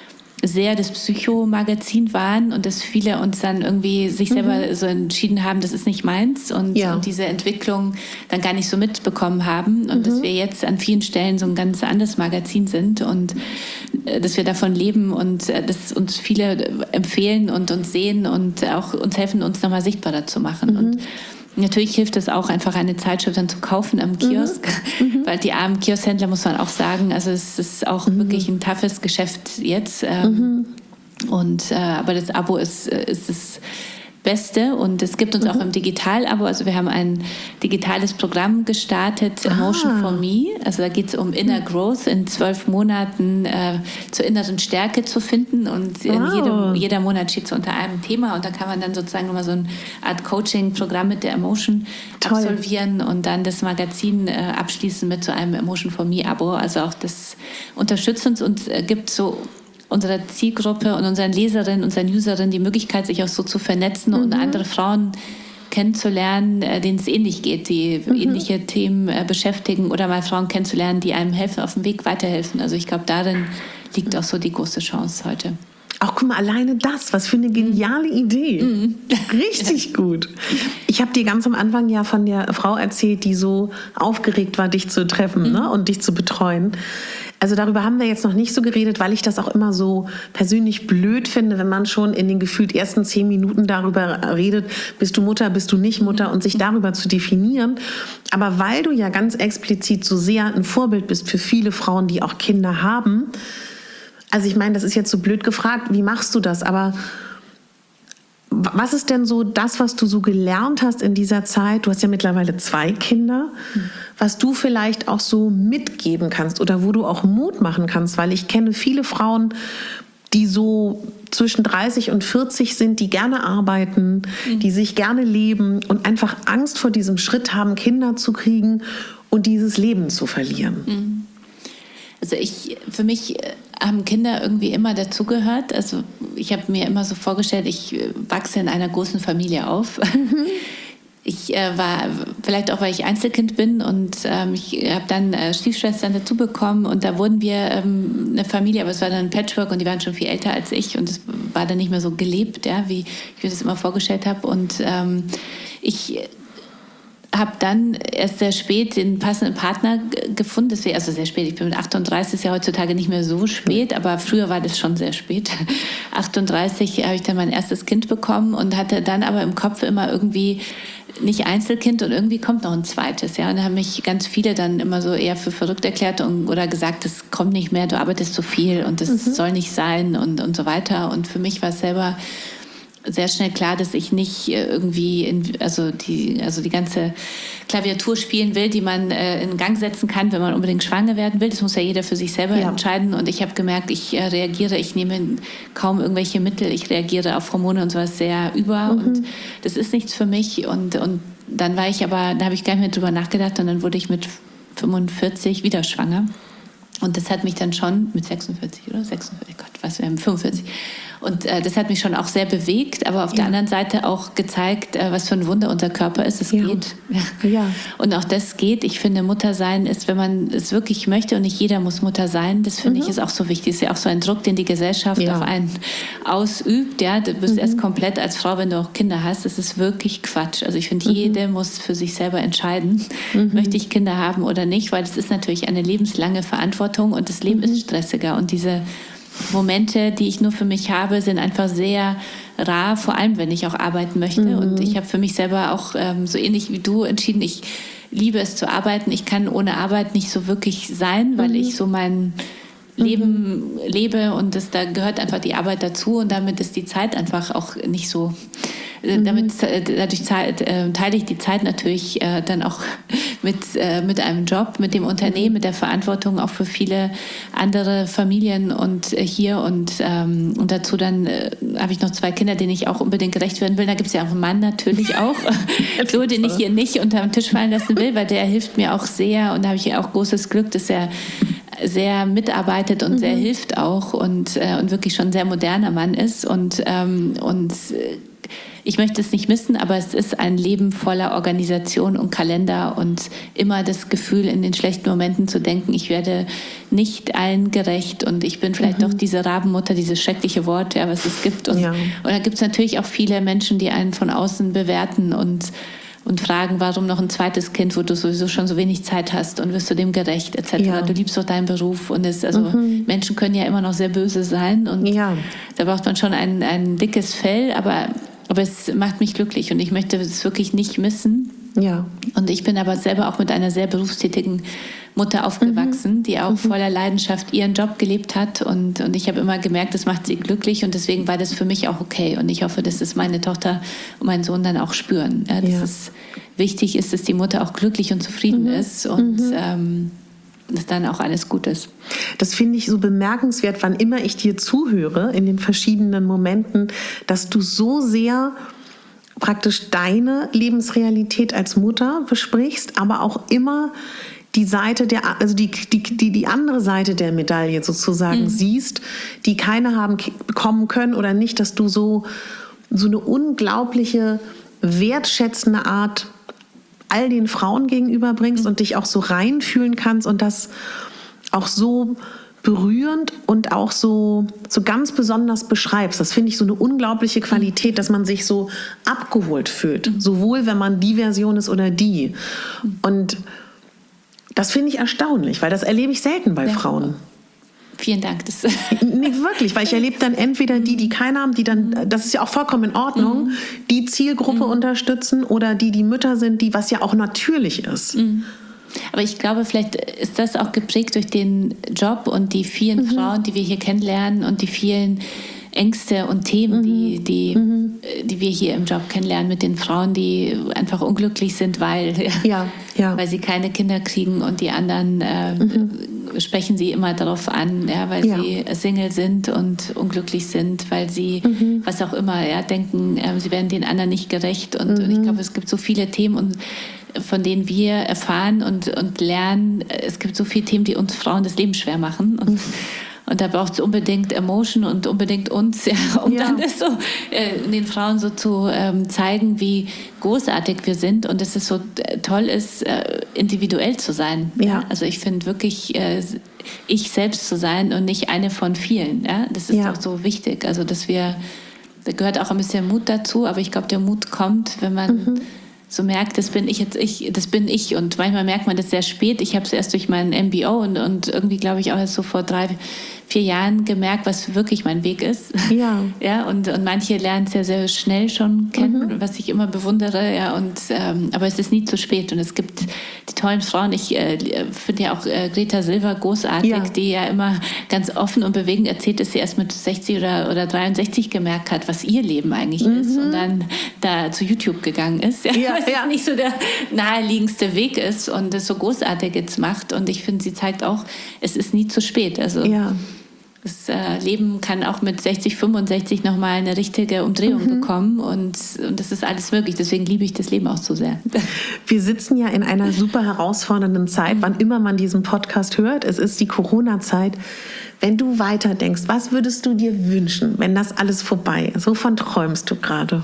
sehr das Psycho-Magazin waren und dass viele uns dann irgendwie sich selber mhm. so entschieden haben, das ist nicht meins, und, ja. und diese Entwicklung dann gar nicht so mitbekommen haben, und mhm. dass wir jetzt an vielen Stellen so ein ganz anderes Magazin sind und äh, dass wir davon leben und äh, dass uns viele empfehlen und uns sehen und auch uns helfen, uns nochmal sichtbarer zu machen. Mhm. Und natürlich hilft es auch, einfach eine Zeitschrift dann zu kaufen am Kiosk, mhm. weil die armen Kioskhändler, muss man auch sagen, also es ist auch mhm. wirklich ein toughes Geschäft jetzt. Ähm, mhm. und, äh, aber das Abo ist, ist das Beste, und es gibt uns mhm. auch im Digital-Abo, also wir haben ein digitales Programm gestartet, Emotion ah. for Me, also da geht es um Inner Growth, in zwölf Monaten äh, zur inneren Stärke zu finden, und wow. in jedem, jeder Monat steht so unter einem Thema, und da kann man dann sozusagen nochmal so eine Art Coaching-Programm mit der Emotion Toll. absolvieren und dann das Magazin äh, abschließen mit so einem Emotion for Me-Abo, also auch das unterstützt uns und äh, gibt so unserer Zielgruppe und unseren Leserinnen, unseren Userinnen die Möglichkeit, sich auch so zu vernetzen mhm. und andere Frauen kennenzulernen, denen es ähnlich geht, die mhm. ähnliche Themen beschäftigen, oder mal Frauen kennenzulernen, die einem helfen, auf dem Weg weiterhelfen. Also ich glaube, darin liegt auch so die große Chance heute. Auch guck mal, alleine das, was für eine geniale Idee. Mhm. Richtig gut. Ich habe dir ganz am Anfang ja von der Frau erzählt, die so aufgeregt war, dich zu treffen mhm. ne, und dich zu betreuen. Also darüber haben wir jetzt noch nicht so geredet, weil ich das auch immer so persönlich blöd finde, wenn man schon in den gefühlt ersten zehn Minuten darüber redet, bist du Mutter, bist du nicht Mutter, und sich darüber zu definieren. Aber weil du ja ganz explizit so sehr ein Vorbild bist für viele Frauen, die auch Kinder haben, also ich meine, das ist jetzt so blöd gefragt, wie machst du das? Aber was ist denn so das, was du so gelernt hast in dieser Zeit? Du hast ja mittlerweile zwei Kinder, was du vielleicht auch so mitgeben kannst oder wo du auch Mut machen kannst, weil ich kenne viele Frauen, die so zwischen dreißig und vierzig sind, die gerne arbeiten, mhm. die sich gerne leben und einfach Angst vor diesem Schritt haben, Kinder zu kriegen und dieses Leben zu verlieren. Mhm. Also ich, für mich haben Kinder irgendwie immer dazugehört. Also ich habe mir immer so vorgestellt, ich wachse in einer großen Familie auf. Mhm. Ich äh, war, vielleicht auch, weil ich Einzelkind bin, und ähm, ich habe dann äh, Stiefschwestern dazu bekommen, und da wurden wir ähm, eine Familie, aber es war dann ein Patchwork, und die waren schon viel älter als ich, und es war dann nicht mehr so gelebt, ja, wie ich mir das immer vorgestellt habe. Und ähm, ich habe dann erst sehr spät den passenden Partner g- gefunden. Deswegen, also sehr spät, ich bin mit achtunddreißig, ist ja heutzutage nicht mehr so spät, aber früher war das schon sehr spät. achtunddreißig habe ich dann mein erstes Kind bekommen und hatte dann aber im Kopf immer irgendwie nicht Einzelkind und irgendwie kommt noch ein zweites. Ja? Und da haben mich ganz viele dann immer so eher für verrückt erklärt und, oder gesagt, das kommt nicht mehr, du arbeitest zu viel und das mhm. soll nicht sein und, und so weiter. Und für mich war es selber sehr schnell klar, dass ich nicht irgendwie in, also die also die ganze Klaviatur spielen will, die man äh, in Gang setzen kann, wenn man unbedingt schwanger werden will. Das muss ja jeder für sich selber ja. entscheiden. Und ich habe gemerkt, ich äh, reagiere, ich nehme kaum irgendwelche Mittel, ich reagiere auf Hormone und sowas sehr über. Mhm. Und das ist nichts für mich. Und, und dann war ich aber, da habe ich gar nicht mehr drüber nachgedacht und dann wurde ich mit fünfundvierzig wieder schwanger. Und das hat mich dann schon, mit sechsundvierzig oder sechsundvierzig, Gott, was, wir haben fünfundvierzig. Und äh, das hat mich schon auch sehr bewegt, aber auf ja. der anderen Seite auch gezeigt, äh, was für ein Wunder unser Körper ist. Es ja. geht. Ja. Ja. Und auch das geht. Ich finde, Mutter sein ist, wenn man es wirklich möchte und nicht jeder muss Mutter sein, das finde mhm. ich ist auch so wichtig. Das ist ja auch so ein Druck, den die Gesellschaft ja. auf einen ausübt. Ja? Du bist mhm. erst komplett als Frau, wenn du auch Kinder hast. Das ist wirklich Quatsch. Also ich finde, mhm. jede muss für sich selber entscheiden, mhm. möchte ich Kinder haben oder nicht, weil das ist natürlich eine lebenslange Verantwortung und das Leben mhm. ist stressiger. Und diese Momente, die ich nur für mich habe, sind einfach sehr rar, vor allem wenn ich auch arbeiten möchte. Mhm. Und ich habe für mich selber auch ähm, so ähnlich wie du entschieden, ich liebe es zu arbeiten. Ich kann ohne Arbeit nicht so wirklich sein, weil mhm. ich so mein Leben mhm. lebe und das, da gehört einfach die Arbeit dazu und damit ist die Zeit einfach auch nicht so. Mhm. Damit, dadurch teile ich die Zeit natürlich äh, dann auch mit, äh, mit einem Job, mit dem Unternehmen, mit der Verantwortung auch für viele andere Familien und äh, hier und, ähm, und dazu dann äh, habe ich noch zwei Kinder, denen ich auch unbedingt gerecht werden will. Da gibt es ja auch einen Mann natürlich auch, so den ich hier nicht unter den Tisch fallen lassen will, weil der hilft mir auch sehr und da habe ich auch großes Glück, dass er sehr mitarbeitet und mhm. sehr hilft auch und, äh, und wirklich schon ein sehr moderner Mann ist und, ähm, und äh, ich möchte es nicht missen, aber es ist ein Leben voller Organisation und Kalender und immer das Gefühl, in den schlechten Momenten zu denken, ich werde nicht allen gerecht und ich bin vielleicht mhm. doch diese Rabenmutter, dieses schreckliche Wort, ja, was es gibt. Und, ja. und da gibt es natürlich auch viele Menschen, die einen von außen bewerten und und fragen, warum noch ein zweites Kind, wo du sowieso schon so wenig Zeit hast und wirst du dem gerecht, et cetera. Ja. Du liebst doch deinen Beruf und es, also mhm. Menschen können ja immer noch sehr böse sein und ja. da braucht man schon ein, ein dickes Fell, aber, aber es macht mich glücklich und ich möchte es wirklich nicht missen. Ja. Und ich bin aber selber auch mit einer sehr berufstätigen Mutter aufgewachsen, mhm. die auch mhm. voller Leidenschaft ihren Job gelebt hat und, und ich habe immer gemerkt, das macht sie glücklich und deswegen war das für mich auch okay und ich hoffe, dass es meine Tochter und mein Sohn dann auch spüren, ja, dass ja. es wichtig ist, dass die Mutter auch glücklich und zufrieden mhm. ist und mhm. ähm, dass dann auch alles gut ist. Das finde ich so bemerkenswert, wann immer ich dir zuhöre in den verschiedenen Momenten, dass du so sehr praktisch deine Lebensrealität als Mutter besprichst, aber auch immer die Seite der, also die, die, die, die andere Seite der Medaille sozusagen mhm. siehst, die keine haben bekommen können oder nicht, dass du so, so eine unglaubliche, wertschätzende Art all den Frauen gegenüberbringst mhm. und dich auch so reinfühlen kannst und das auch so berührend und auch so, so ganz besonders beschreibst. Das finde ich so eine unglaubliche Qualität, dass man sich so abgeholt fühlt. Mhm. Sowohl, wenn man die Version ist oder die. Und das finde ich erstaunlich, weil das erlebe ich selten bei ja. Frauen. Vielen Dank. Das Nicht wirklich, weil ich erlebe dann entweder die, die keine haben, die dann, das ist ja auch vollkommen in Ordnung, mhm. die Zielgruppe mhm. unterstützen oder die, die Mütter sind, die, was ja auch natürlich ist. Mhm. Aber ich glaube, vielleicht ist das auch geprägt durch den Job und die vielen mhm. Frauen, die wir hier kennenlernen und die vielen Ängste und Themen, mhm. die, die, mhm. die wir hier im Job kennenlernen mit den Frauen, die einfach unglücklich sind, weil, ja, ja. weil sie keine Kinder kriegen und die anderen äh, mhm. sprechen sie immer darauf an, ja, weil ja. sie Single sind und unglücklich sind, weil sie, mhm. was auch immer, ja, denken, äh, sie werden den anderen nicht gerecht. Und, mhm. und ich glaube, es gibt so viele Themen, und von denen wir erfahren und, und lernen. Es gibt so viele Themen, die uns Frauen das Leben schwer machen. Und, und da braucht es unbedingt Emotion und unbedingt uns, ja, um ja. dann das so äh, den Frauen so zu ähm, zeigen, wie großartig wir sind und dass es so toll ist, äh, individuell zu sein. Ja. Ja? Also ich finde wirklich, äh, ich selbst zu sein und nicht eine von vielen. Ja? Das ist ja. auch so wichtig. Also dass wir, da gehört auch ein bisschen Mut dazu, aber ich glaube, der Mut kommt, wenn man mhm. so merkt, das bin ich jetzt ich, das bin ich. Und manchmal merkt man das sehr spät. Ich habe es erst durch meinen M B O und, und irgendwie, glaube ich, auch erst so vor drei, vier Jahren gemerkt, was wirklich mein Weg ist. Ja. Ja, und, und manche lernen es ja sehr schnell schon kennen, mhm. was ich immer bewundere. Ja, und, ähm, aber es ist nie zu spät. Und es gibt die tollen Frauen. Ich äh, finde ja auch äh, Greta Silver großartig, ja. die ja immer ganz offen und bewegend erzählt, dass sie erst mit sechzig oder, oder dreiundsechzig gemerkt hat, was ihr Leben eigentlich mhm. ist. Und dann da zu YouTube gegangen ist. Ja, ja, was ja. nicht so der naheliegendste Weg ist und es so großartig jetzt macht. Und ich finde, sie zeigt auch, es ist nie zu spät. Also ja. das äh, Leben kann auch mit sechzig, fünfundsechzig nochmal eine richtige Umdrehung mhm. bekommen und, und das ist alles möglich. Deswegen liebe ich das Leben auch so sehr. Wir sitzen ja in einer super herausfordernden Zeit, wann immer man diesen Podcast hört. Es ist die Corona-Zeit. Wenn du weiterdenkst, was würdest du dir wünschen, wenn das alles vorbei ist? Wovon träumst du gerade?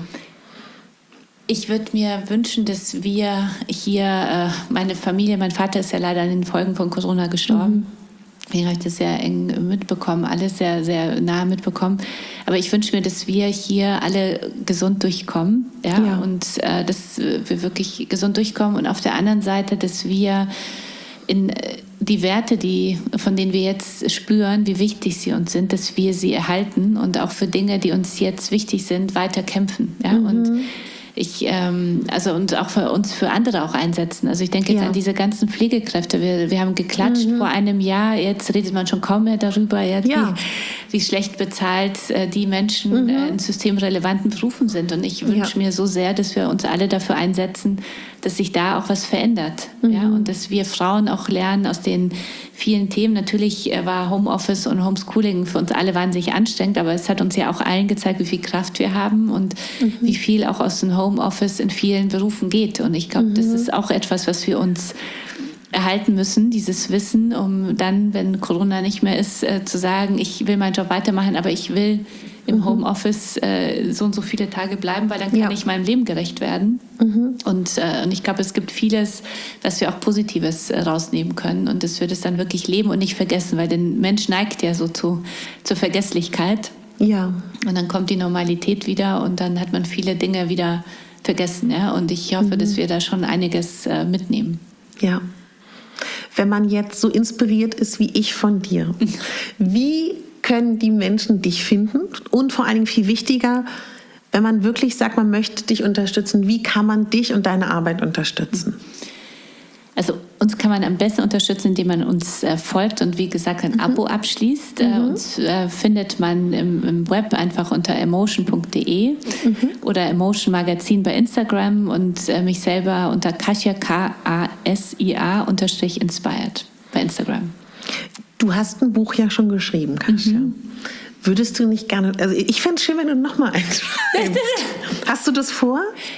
Ich würde mir wünschen, dass wir hier, äh, meine Familie, mein Vater ist ja leider an den Folgen von Corona gestorben. Mhm. Deswegen habe ich das sehr eng mitbekommen, alles sehr, sehr nah mitbekommen. Aber ich wünsche mir, dass wir hier alle gesund durchkommen. Ja? Ja. Und äh, dass wir wirklich gesund durchkommen. Und auf der anderen Seite, dass wir in äh, die Werte, die, von denen wir jetzt spüren, wie wichtig sie uns sind, dass wir sie erhalten und auch für Dinge, die uns jetzt wichtig sind, weiter kämpfen. Ja? Mhm. Und Ich, ähm, also und auch für uns, für andere auch einsetzen. Also ich denke jetzt ja. an diese ganzen Pflegekräfte. Wir, wir haben geklatscht mhm. vor einem Jahr, jetzt redet man schon kaum mehr darüber, ja, ja. Wie, wie schlecht bezahlt äh, die Menschen mhm. äh, in systemrelevanten Berufen sind. Und ich wünsche ja. mir so sehr, dass wir uns alle dafür einsetzen, dass sich da auch was verändert. Mhm. Ja? Und dass wir Frauen auch lernen aus den vielen Themen. Natürlich war Homeoffice und Homeschooling für uns alle wahnsinnig anstrengend, aber es hat uns ja auch allen gezeigt, wie viel Kraft wir haben und mhm. wie viel auch aus dem Homeoffice in vielen Berufen geht. Und ich glaube, mhm. das ist auch etwas, was wir uns erhalten müssen, dieses Wissen, um dann, wenn Corona nicht mehr ist, äh, zu sagen, ich will meinen Job weitermachen, aber ich will im mhm. Homeoffice äh, so und so viele Tage bleiben, weil dann kann ja. ich meinem Leben gerecht werden. Mhm. Und, äh, und ich glaube, es gibt vieles, was wir auch Positives äh, rausnehmen können und dass wir das dann wirklich leben und nicht vergessen, weil der Mensch neigt ja so zu, zur Vergesslichkeit. Ja. Und dann kommt die Normalität wieder und dann hat man viele Dinge wieder vergessen. Ja? Und ich hoffe, mhm. dass wir da schon einiges äh, mitnehmen. Ja. Wenn man jetzt so inspiriert ist wie ich von dir, wie können die Menschen dich finden? Und vor allen Dingen viel wichtiger, wenn man wirklich sagt, man möchte dich unterstützen, wie kann man dich und deine Arbeit unterstützen? Also uns kann man am besten unterstützen, indem man uns äh, folgt und wie gesagt ein mhm. Abo abschließt. Mhm. Äh, uns äh, findet man im, im Web einfach unter emotion punkt de mhm. oder Emotion Magazin bei Instagram und äh, mich selber unter Kasia, K A S I A unterstrich inspired bei Instagram. Du hast ein Buch ja schon geschrieben, Kasia. Mhm. Würdest du nicht gerne, also ich fände es schön, wenn du nochmal eins schreibst. Hast du das vor?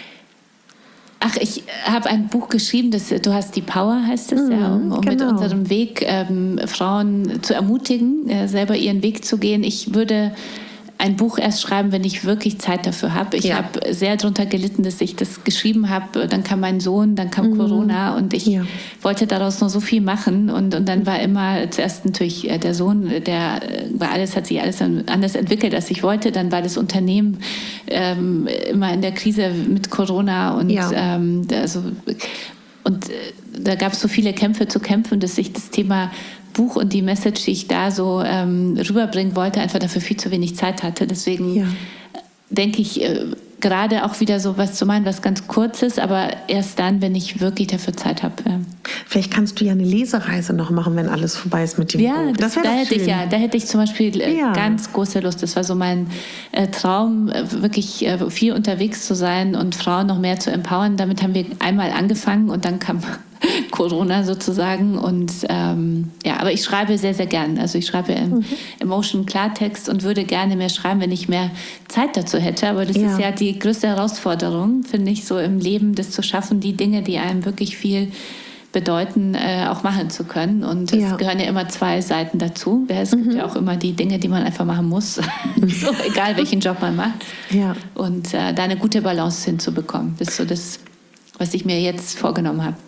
Ach, ich habe ein Buch geschrieben, das Du hast die Power, heißt es, mm, ja, um, um genau. mit unserem Weg ähm, Frauen zu ermutigen, äh, selber ihren Weg zu gehen. Ich würde ein Buch erst schreiben, wenn ich wirklich Zeit dafür habe. Ich ja. habe sehr darunter gelitten, dass ich das geschrieben habe. Dann kam mein Sohn, dann kam mm. Corona und ich ja. wollte daraus noch so viel machen. Und, und dann war immer zuerst natürlich der Sohn, der war alles, hat sich alles anders entwickelt, als ich wollte. Dann war das Unternehmen ähm, immer in der Krise mit Corona und ja. ähm, also, und äh, da gab es so viele Kämpfe zu kämpfen, dass ich das Thema Buch und die Message, die ich da so ähm, rüberbringen wollte, einfach dafür viel zu wenig Zeit hatte. Deswegen ja. denke ich, äh, gerade auch wieder so was zu meinen, was ganz Kurzes, aber erst dann, wenn ich wirklich dafür Zeit habe. Ja. Vielleicht kannst du ja eine Lesereise noch machen, wenn alles vorbei ist mit dem ja, Buch. Das, das da hätte ich ja, da hätte ich zum Beispiel äh, ja. ganz große Lust. Das war so mein äh, Traum, äh, wirklich äh, viel unterwegs zu sein und Frauen noch mehr zu empowern. Damit haben wir einmal angefangen und dann kam Corona sozusagen und ähm, ja, aber ich schreibe sehr, sehr gern. Also ich schreibe im mhm. Emotion Klartext und würde gerne mehr schreiben, wenn ich mehr Zeit dazu hätte. Aber das ja. ist ja die größte Herausforderung, finde ich, so im Leben, das zu schaffen, die Dinge, die einem wirklich viel bedeuten, äh, auch machen zu können. Und es ja. gehören ja immer zwei Seiten dazu. Es gibt mhm. ja auch immer die Dinge, die man einfach machen muss, so, egal welchen Job man macht. Ja. Und äh, da eine gute Balance hinzubekommen, das ist so das, was ich mir jetzt vorgenommen habe.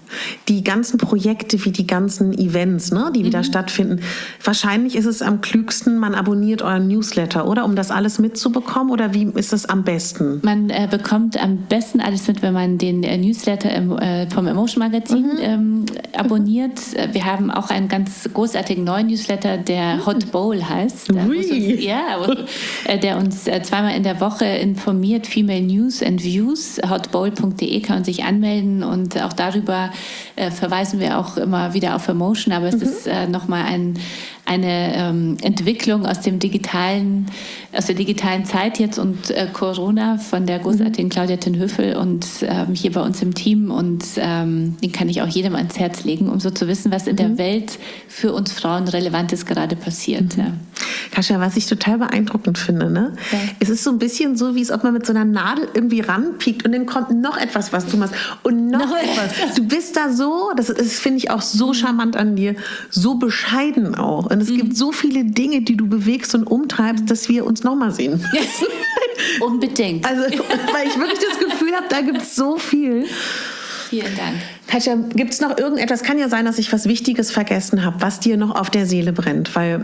die ganzen Projekte wie die ganzen Events, ne, die wieder mhm. stattfinden. Wahrscheinlich ist es am klügsten, man abonniert euren Newsletter, oder? Um das alles mitzubekommen, oder wie ist es am besten? Man äh, bekommt am besten alles mit, wenn man den äh, Newsletter im, äh, vom Emotion Magazin mhm. ähm, abonniert. Mhm. Wir haben auch einen ganz großartigen neuen Newsletter, der Hot Bowl heißt. Der, uns, ja, wo, äh, der uns äh, zweimal in der Woche informiert, Female News and Views. hotbowl punkt de kann man sich anmelden, und auch darüber äh, verweisen wir auch immer wieder auf Emotion, aber es mhm. ist äh, nochmal ein, eine ähm, Entwicklung aus dem digitalen, aus der digitalen Zeit jetzt und äh, Corona von der großartigen Claudia Tenhöfel und ähm, hier bei uns im Team, und ähm, den kann ich auch jedem ans Herz legen, um so zu wissen, was in mhm. der Welt für uns Frauen Relevantes gerade passiert. Mhm. Ja. Kasia, was ich total beeindruckend finde, ne? Ja. Es ist so ein bisschen so, wie es ob man mit so einer Nadel irgendwie ranpiekt und dann kommt noch etwas, was du machst und noch, noch etwas. Du bist da so, das, das finde ich auch so charmant an dir, so bescheiden auch. Und es mhm. gibt so viele Dinge, die du bewegst und umtreibst, dass wir uns nochmal sehen. Yes. Unbedingt. Also, weil ich wirklich das Gefühl habe, da gibt es so viel. Vielen Dank. Katja, gibt es noch irgendetwas? Kann ja sein, dass ich was Wichtiges vergessen habe, was dir noch auf der Seele brennt, weil...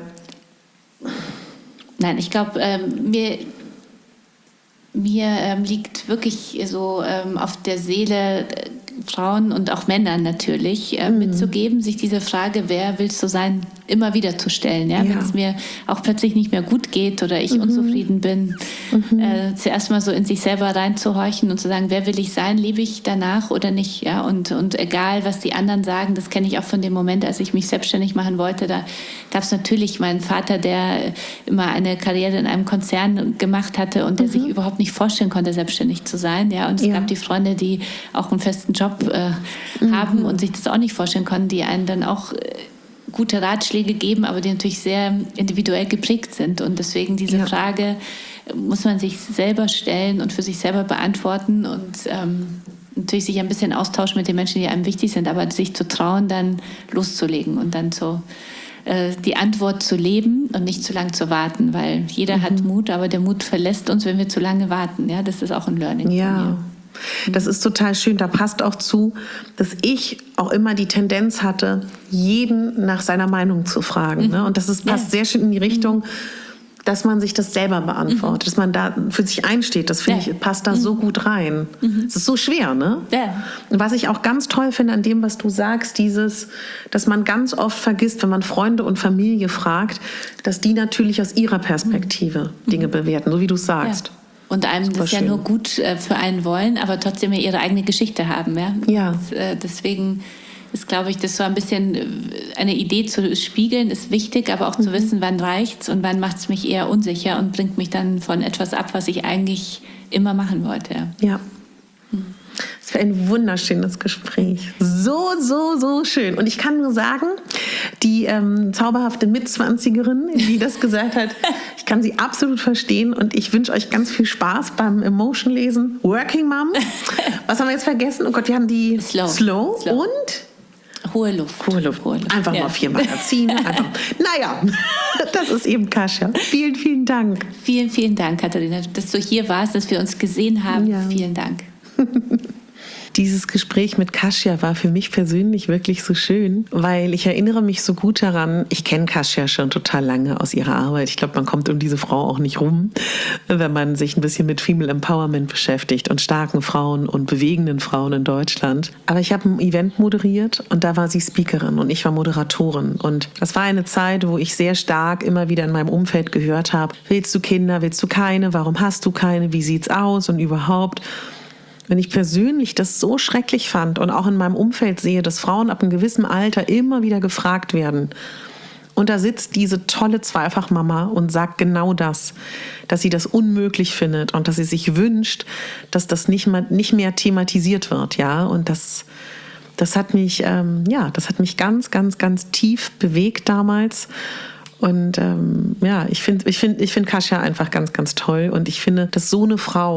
Nein, ich glaube, ähm, mir, mir ähm, liegt wirklich so ähm, auf der Seele, äh, Frauen und auch Männern natürlich äh, mhm. mitzugeben, sich diese Frage, wer willst du sein, immer wieder zu stellen. Ja? Ja. Wenn es mir auch plötzlich nicht mehr gut geht oder ich mhm. unzufrieden bin, mhm. äh, zuerst mal so in sich selber reinzuhorchen und zu sagen, wer will ich sein, lebe ich danach oder nicht? Ja? Und, und egal, was die anderen sagen, das kenne ich auch von dem Moment, als ich mich selbstständig machen wollte, da gab es natürlich meinen Vater, der immer eine Karriere in einem Konzern gemacht hatte und der mhm. sich überhaupt nicht vorstellen konnte, selbstständig zu sein. Ja? Und es ja. gab die Freunde, die auch einen festen Job äh, mhm. haben und sich das auch nicht vorstellen konnten, die einen dann auch äh, gute Ratschläge geben, aber die natürlich sehr individuell geprägt sind. Und deswegen diese ja. Frage muss man sich selber stellen und für sich selber beantworten und ähm, natürlich sich ein bisschen austauschen mit den Menschen, die einem wichtig sind, aber sich zu trauen, dann loszulegen und dann so äh, die Antwort zu leben und nicht zu lange zu warten, weil jeder mhm. hat Mut, aber der Mut verlässt uns, wenn wir zu lange warten. Ja, das ist auch ein Learning ja. von mir. Das ist total schön. Da passt auch zu, dass ich auch immer die Tendenz hatte, jeden nach seiner Meinung zu fragen. Ne? Und das ist, passt ja. sehr schön in die Richtung, dass man sich das selber beantwortet, mhm. dass man da für sich einsteht. Das finde ja. ich, passt da mhm. so gut rein. Es mhm. ist so schwer, ne? Ja. Und was ich auch ganz toll finde an dem, was du sagst, dieses, dass man ganz oft vergisst, wenn man Freunde und Familie fragt, dass die natürlich aus ihrer Perspektive mhm. Dinge bewerten, so wie du es sagst. Ja. Und einem Super das schön. ja nur gut äh, für einen wollen, aber trotzdem ja ihre eigene Geschichte haben. Ja? Ja. Das, äh, deswegen ist, glaube ich, das so ein bisschen äh, eine Idee zu spiegeln, ist wichtig, aber auch mhm. zu wissen, wann reicht's und wann macht es mich eher unsicher und bringt mich dann von etwas ab, was ich eigentlich immer machen wollte. Ja. Mhm. Es war ein wunderschönes Gespräch. So, so, so schön. Und ich kann nur sagen, die ähm, zauberhafte Mitzwanzigerin, die das gesagt hat, ich kann sie absolut verstehen und ich wünsche euch ganz viel Spaß beim Emotion-Lesen. Working Mom. Was haben wir jetzt vergessen? Oh Gott, wir haben die Slow, Slow. Slow. und Hohe Luft. Hohe Luft. Hohe Luft. Einfach ja. mal vier Magazine. Einfach. Naja, das ist eben Kasia. Vielen, vielen Dank. Vielen, vielen Dank, Katharina, dass du hier warst, dass wir uns gesehen haben. Ja. Vielen Dank. Dieses Gespräch mit Kasia war für mich persönlich wirklich so schön, weil ich erinnere mich so gut daran, ich kenne Kasia schon total lange aus ihrer Arbeit. Ich glaube, man kommt um diese Frau auch nicht rum, wenn man sich ein bisschen mit Female Empowerment beschäftigt und starken Frauen und bewegenden Frauen in Deutschland. Aber ich habe ein Event moderiert und da war sie Speakerin und ich war Moderatorin. Und das war eine Zeit, wo ich sehr stark immer wieder in meinem Umfeld gehört habe, willst du Kinder, willst du keine, warum hast du keine, wie sieht's aus und überhaupt. Wenn ich persönlich das so schrecklich fand und auch in meinem Umfeld sehe, dass Frauen ab einem gewissen Alter immer wieder gefragt werden. Und da sitzt diese tolle Zweifachmama und sagt genau das, dass sie das unmöglich findet und dass sie sich wünscht, dass das nicht mehr, nicht mehr thematisiert wird. Ja? Und das, das hat mich, ähm, ja, das hat mich ganz, ganz, ganz tief bewegt damals. Und ähm, ja, ich finde ich find, ich find Kasia einfach ganz, ganz toll. Und ich finde, dass so eine Frau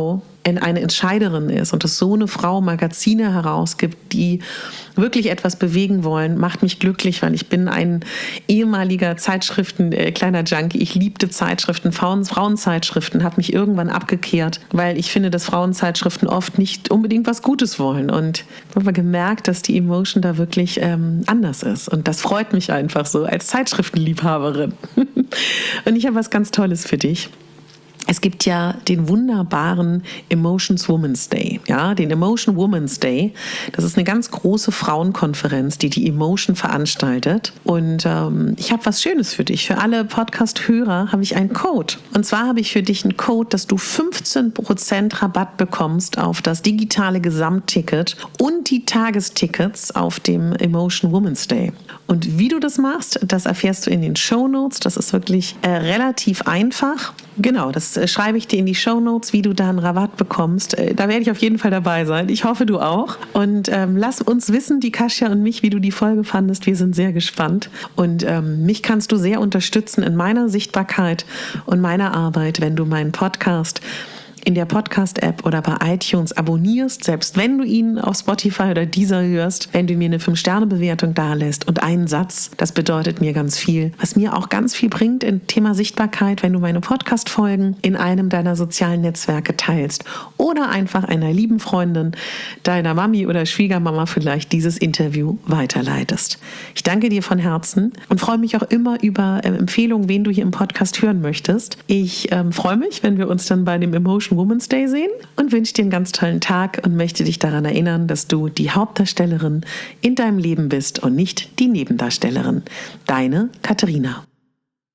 eine Entscheiderin ist und dass so eine Frau Magazine herausgibt, die wirklich etwas bewegen wollen, macht mich glücklich, weil ich bin ein ehemaliger Zeitschriften, äh, kleiner Junkie. Ich liebte Zeitschriften, Frauen, Frauenzeitschriften, habe mich irgendwann abgekehrt, weil ich finde, dass Frauenzeitschriften oft nicht unbedingt was Gutes wollen. Und ich habe gemerkt, dass die Emotion da wirklich ähm, anders ist. Und das freut mich einfach so als Zeitschriftenliebhaberin. Und ich habe was ganz Tolles für dich. Es gibt ja den wunderbaren Emotions Women's Day, ja, den Emotion Women's Day. Das ist eine ganz große Frauenkonferenz, die die Emotion veranstaltet. Und ähm, ich habe was Schönes für dich. Für alle Podcast-Hörer habe ich einen Code. Und zwar habe ich für dich einen Code, dass du fünfzehn Prozent Rabatt bekommst auf das digitale Gesamtticket und die Tagestickets auf dem Emotion Women's Day. Und wie du das machst, das erfährst du in den Shownotes. Das ist wirklich äh, relativ einfach. Genau, das äh, schreibe ich dir in die Shownotes, wie du da einen Rabatt bekommst. Äh, da werde ich auf jeden Fall dabei sein. Ich hoffe, du auch. Und ähm, lass uns wissen, die Kasia und mich, wie du die Folge fandest. Wir sind sehr gespannt. Und ähm, mich kannst du sehr unterstützen in meiner Sichtbarkeit und meiner Arbeit, wenn du meinen Podcast in der Podcast-App oder bei iTunes abonnierst, selbst wenn du ihn auf Spotify oder Deezer hörst, wenn du mir eine fünf Sterne Bewertung dalässt und einen Satz, das bedeutet mir ganz viel. Was mir auch ganz viel bringt im Thema Sichtbarkeit, wenn du meine Podcast-Folgen in einem deiner sozialen Netzwerke teilst oder einfach einer lieben Freundin, deiner Mami oder Schwiegermama vielleicht dieses Interview weiterleitest. Ich danke dir von Herzen und freue mich auch immer über äh, Empfehlungen, wen du hier im Podcast hören möchtest. Ich ähm, freue mich, wenn wir uns dann bei dem Emotion Women's Day sehen und wünsche dir einen ganz tollen Tag und möchte dich daran erinnern, dass du die Hauptdarstellerin in deinem Leben bist und nicht die Nebendarstellerin. Deine Katharina.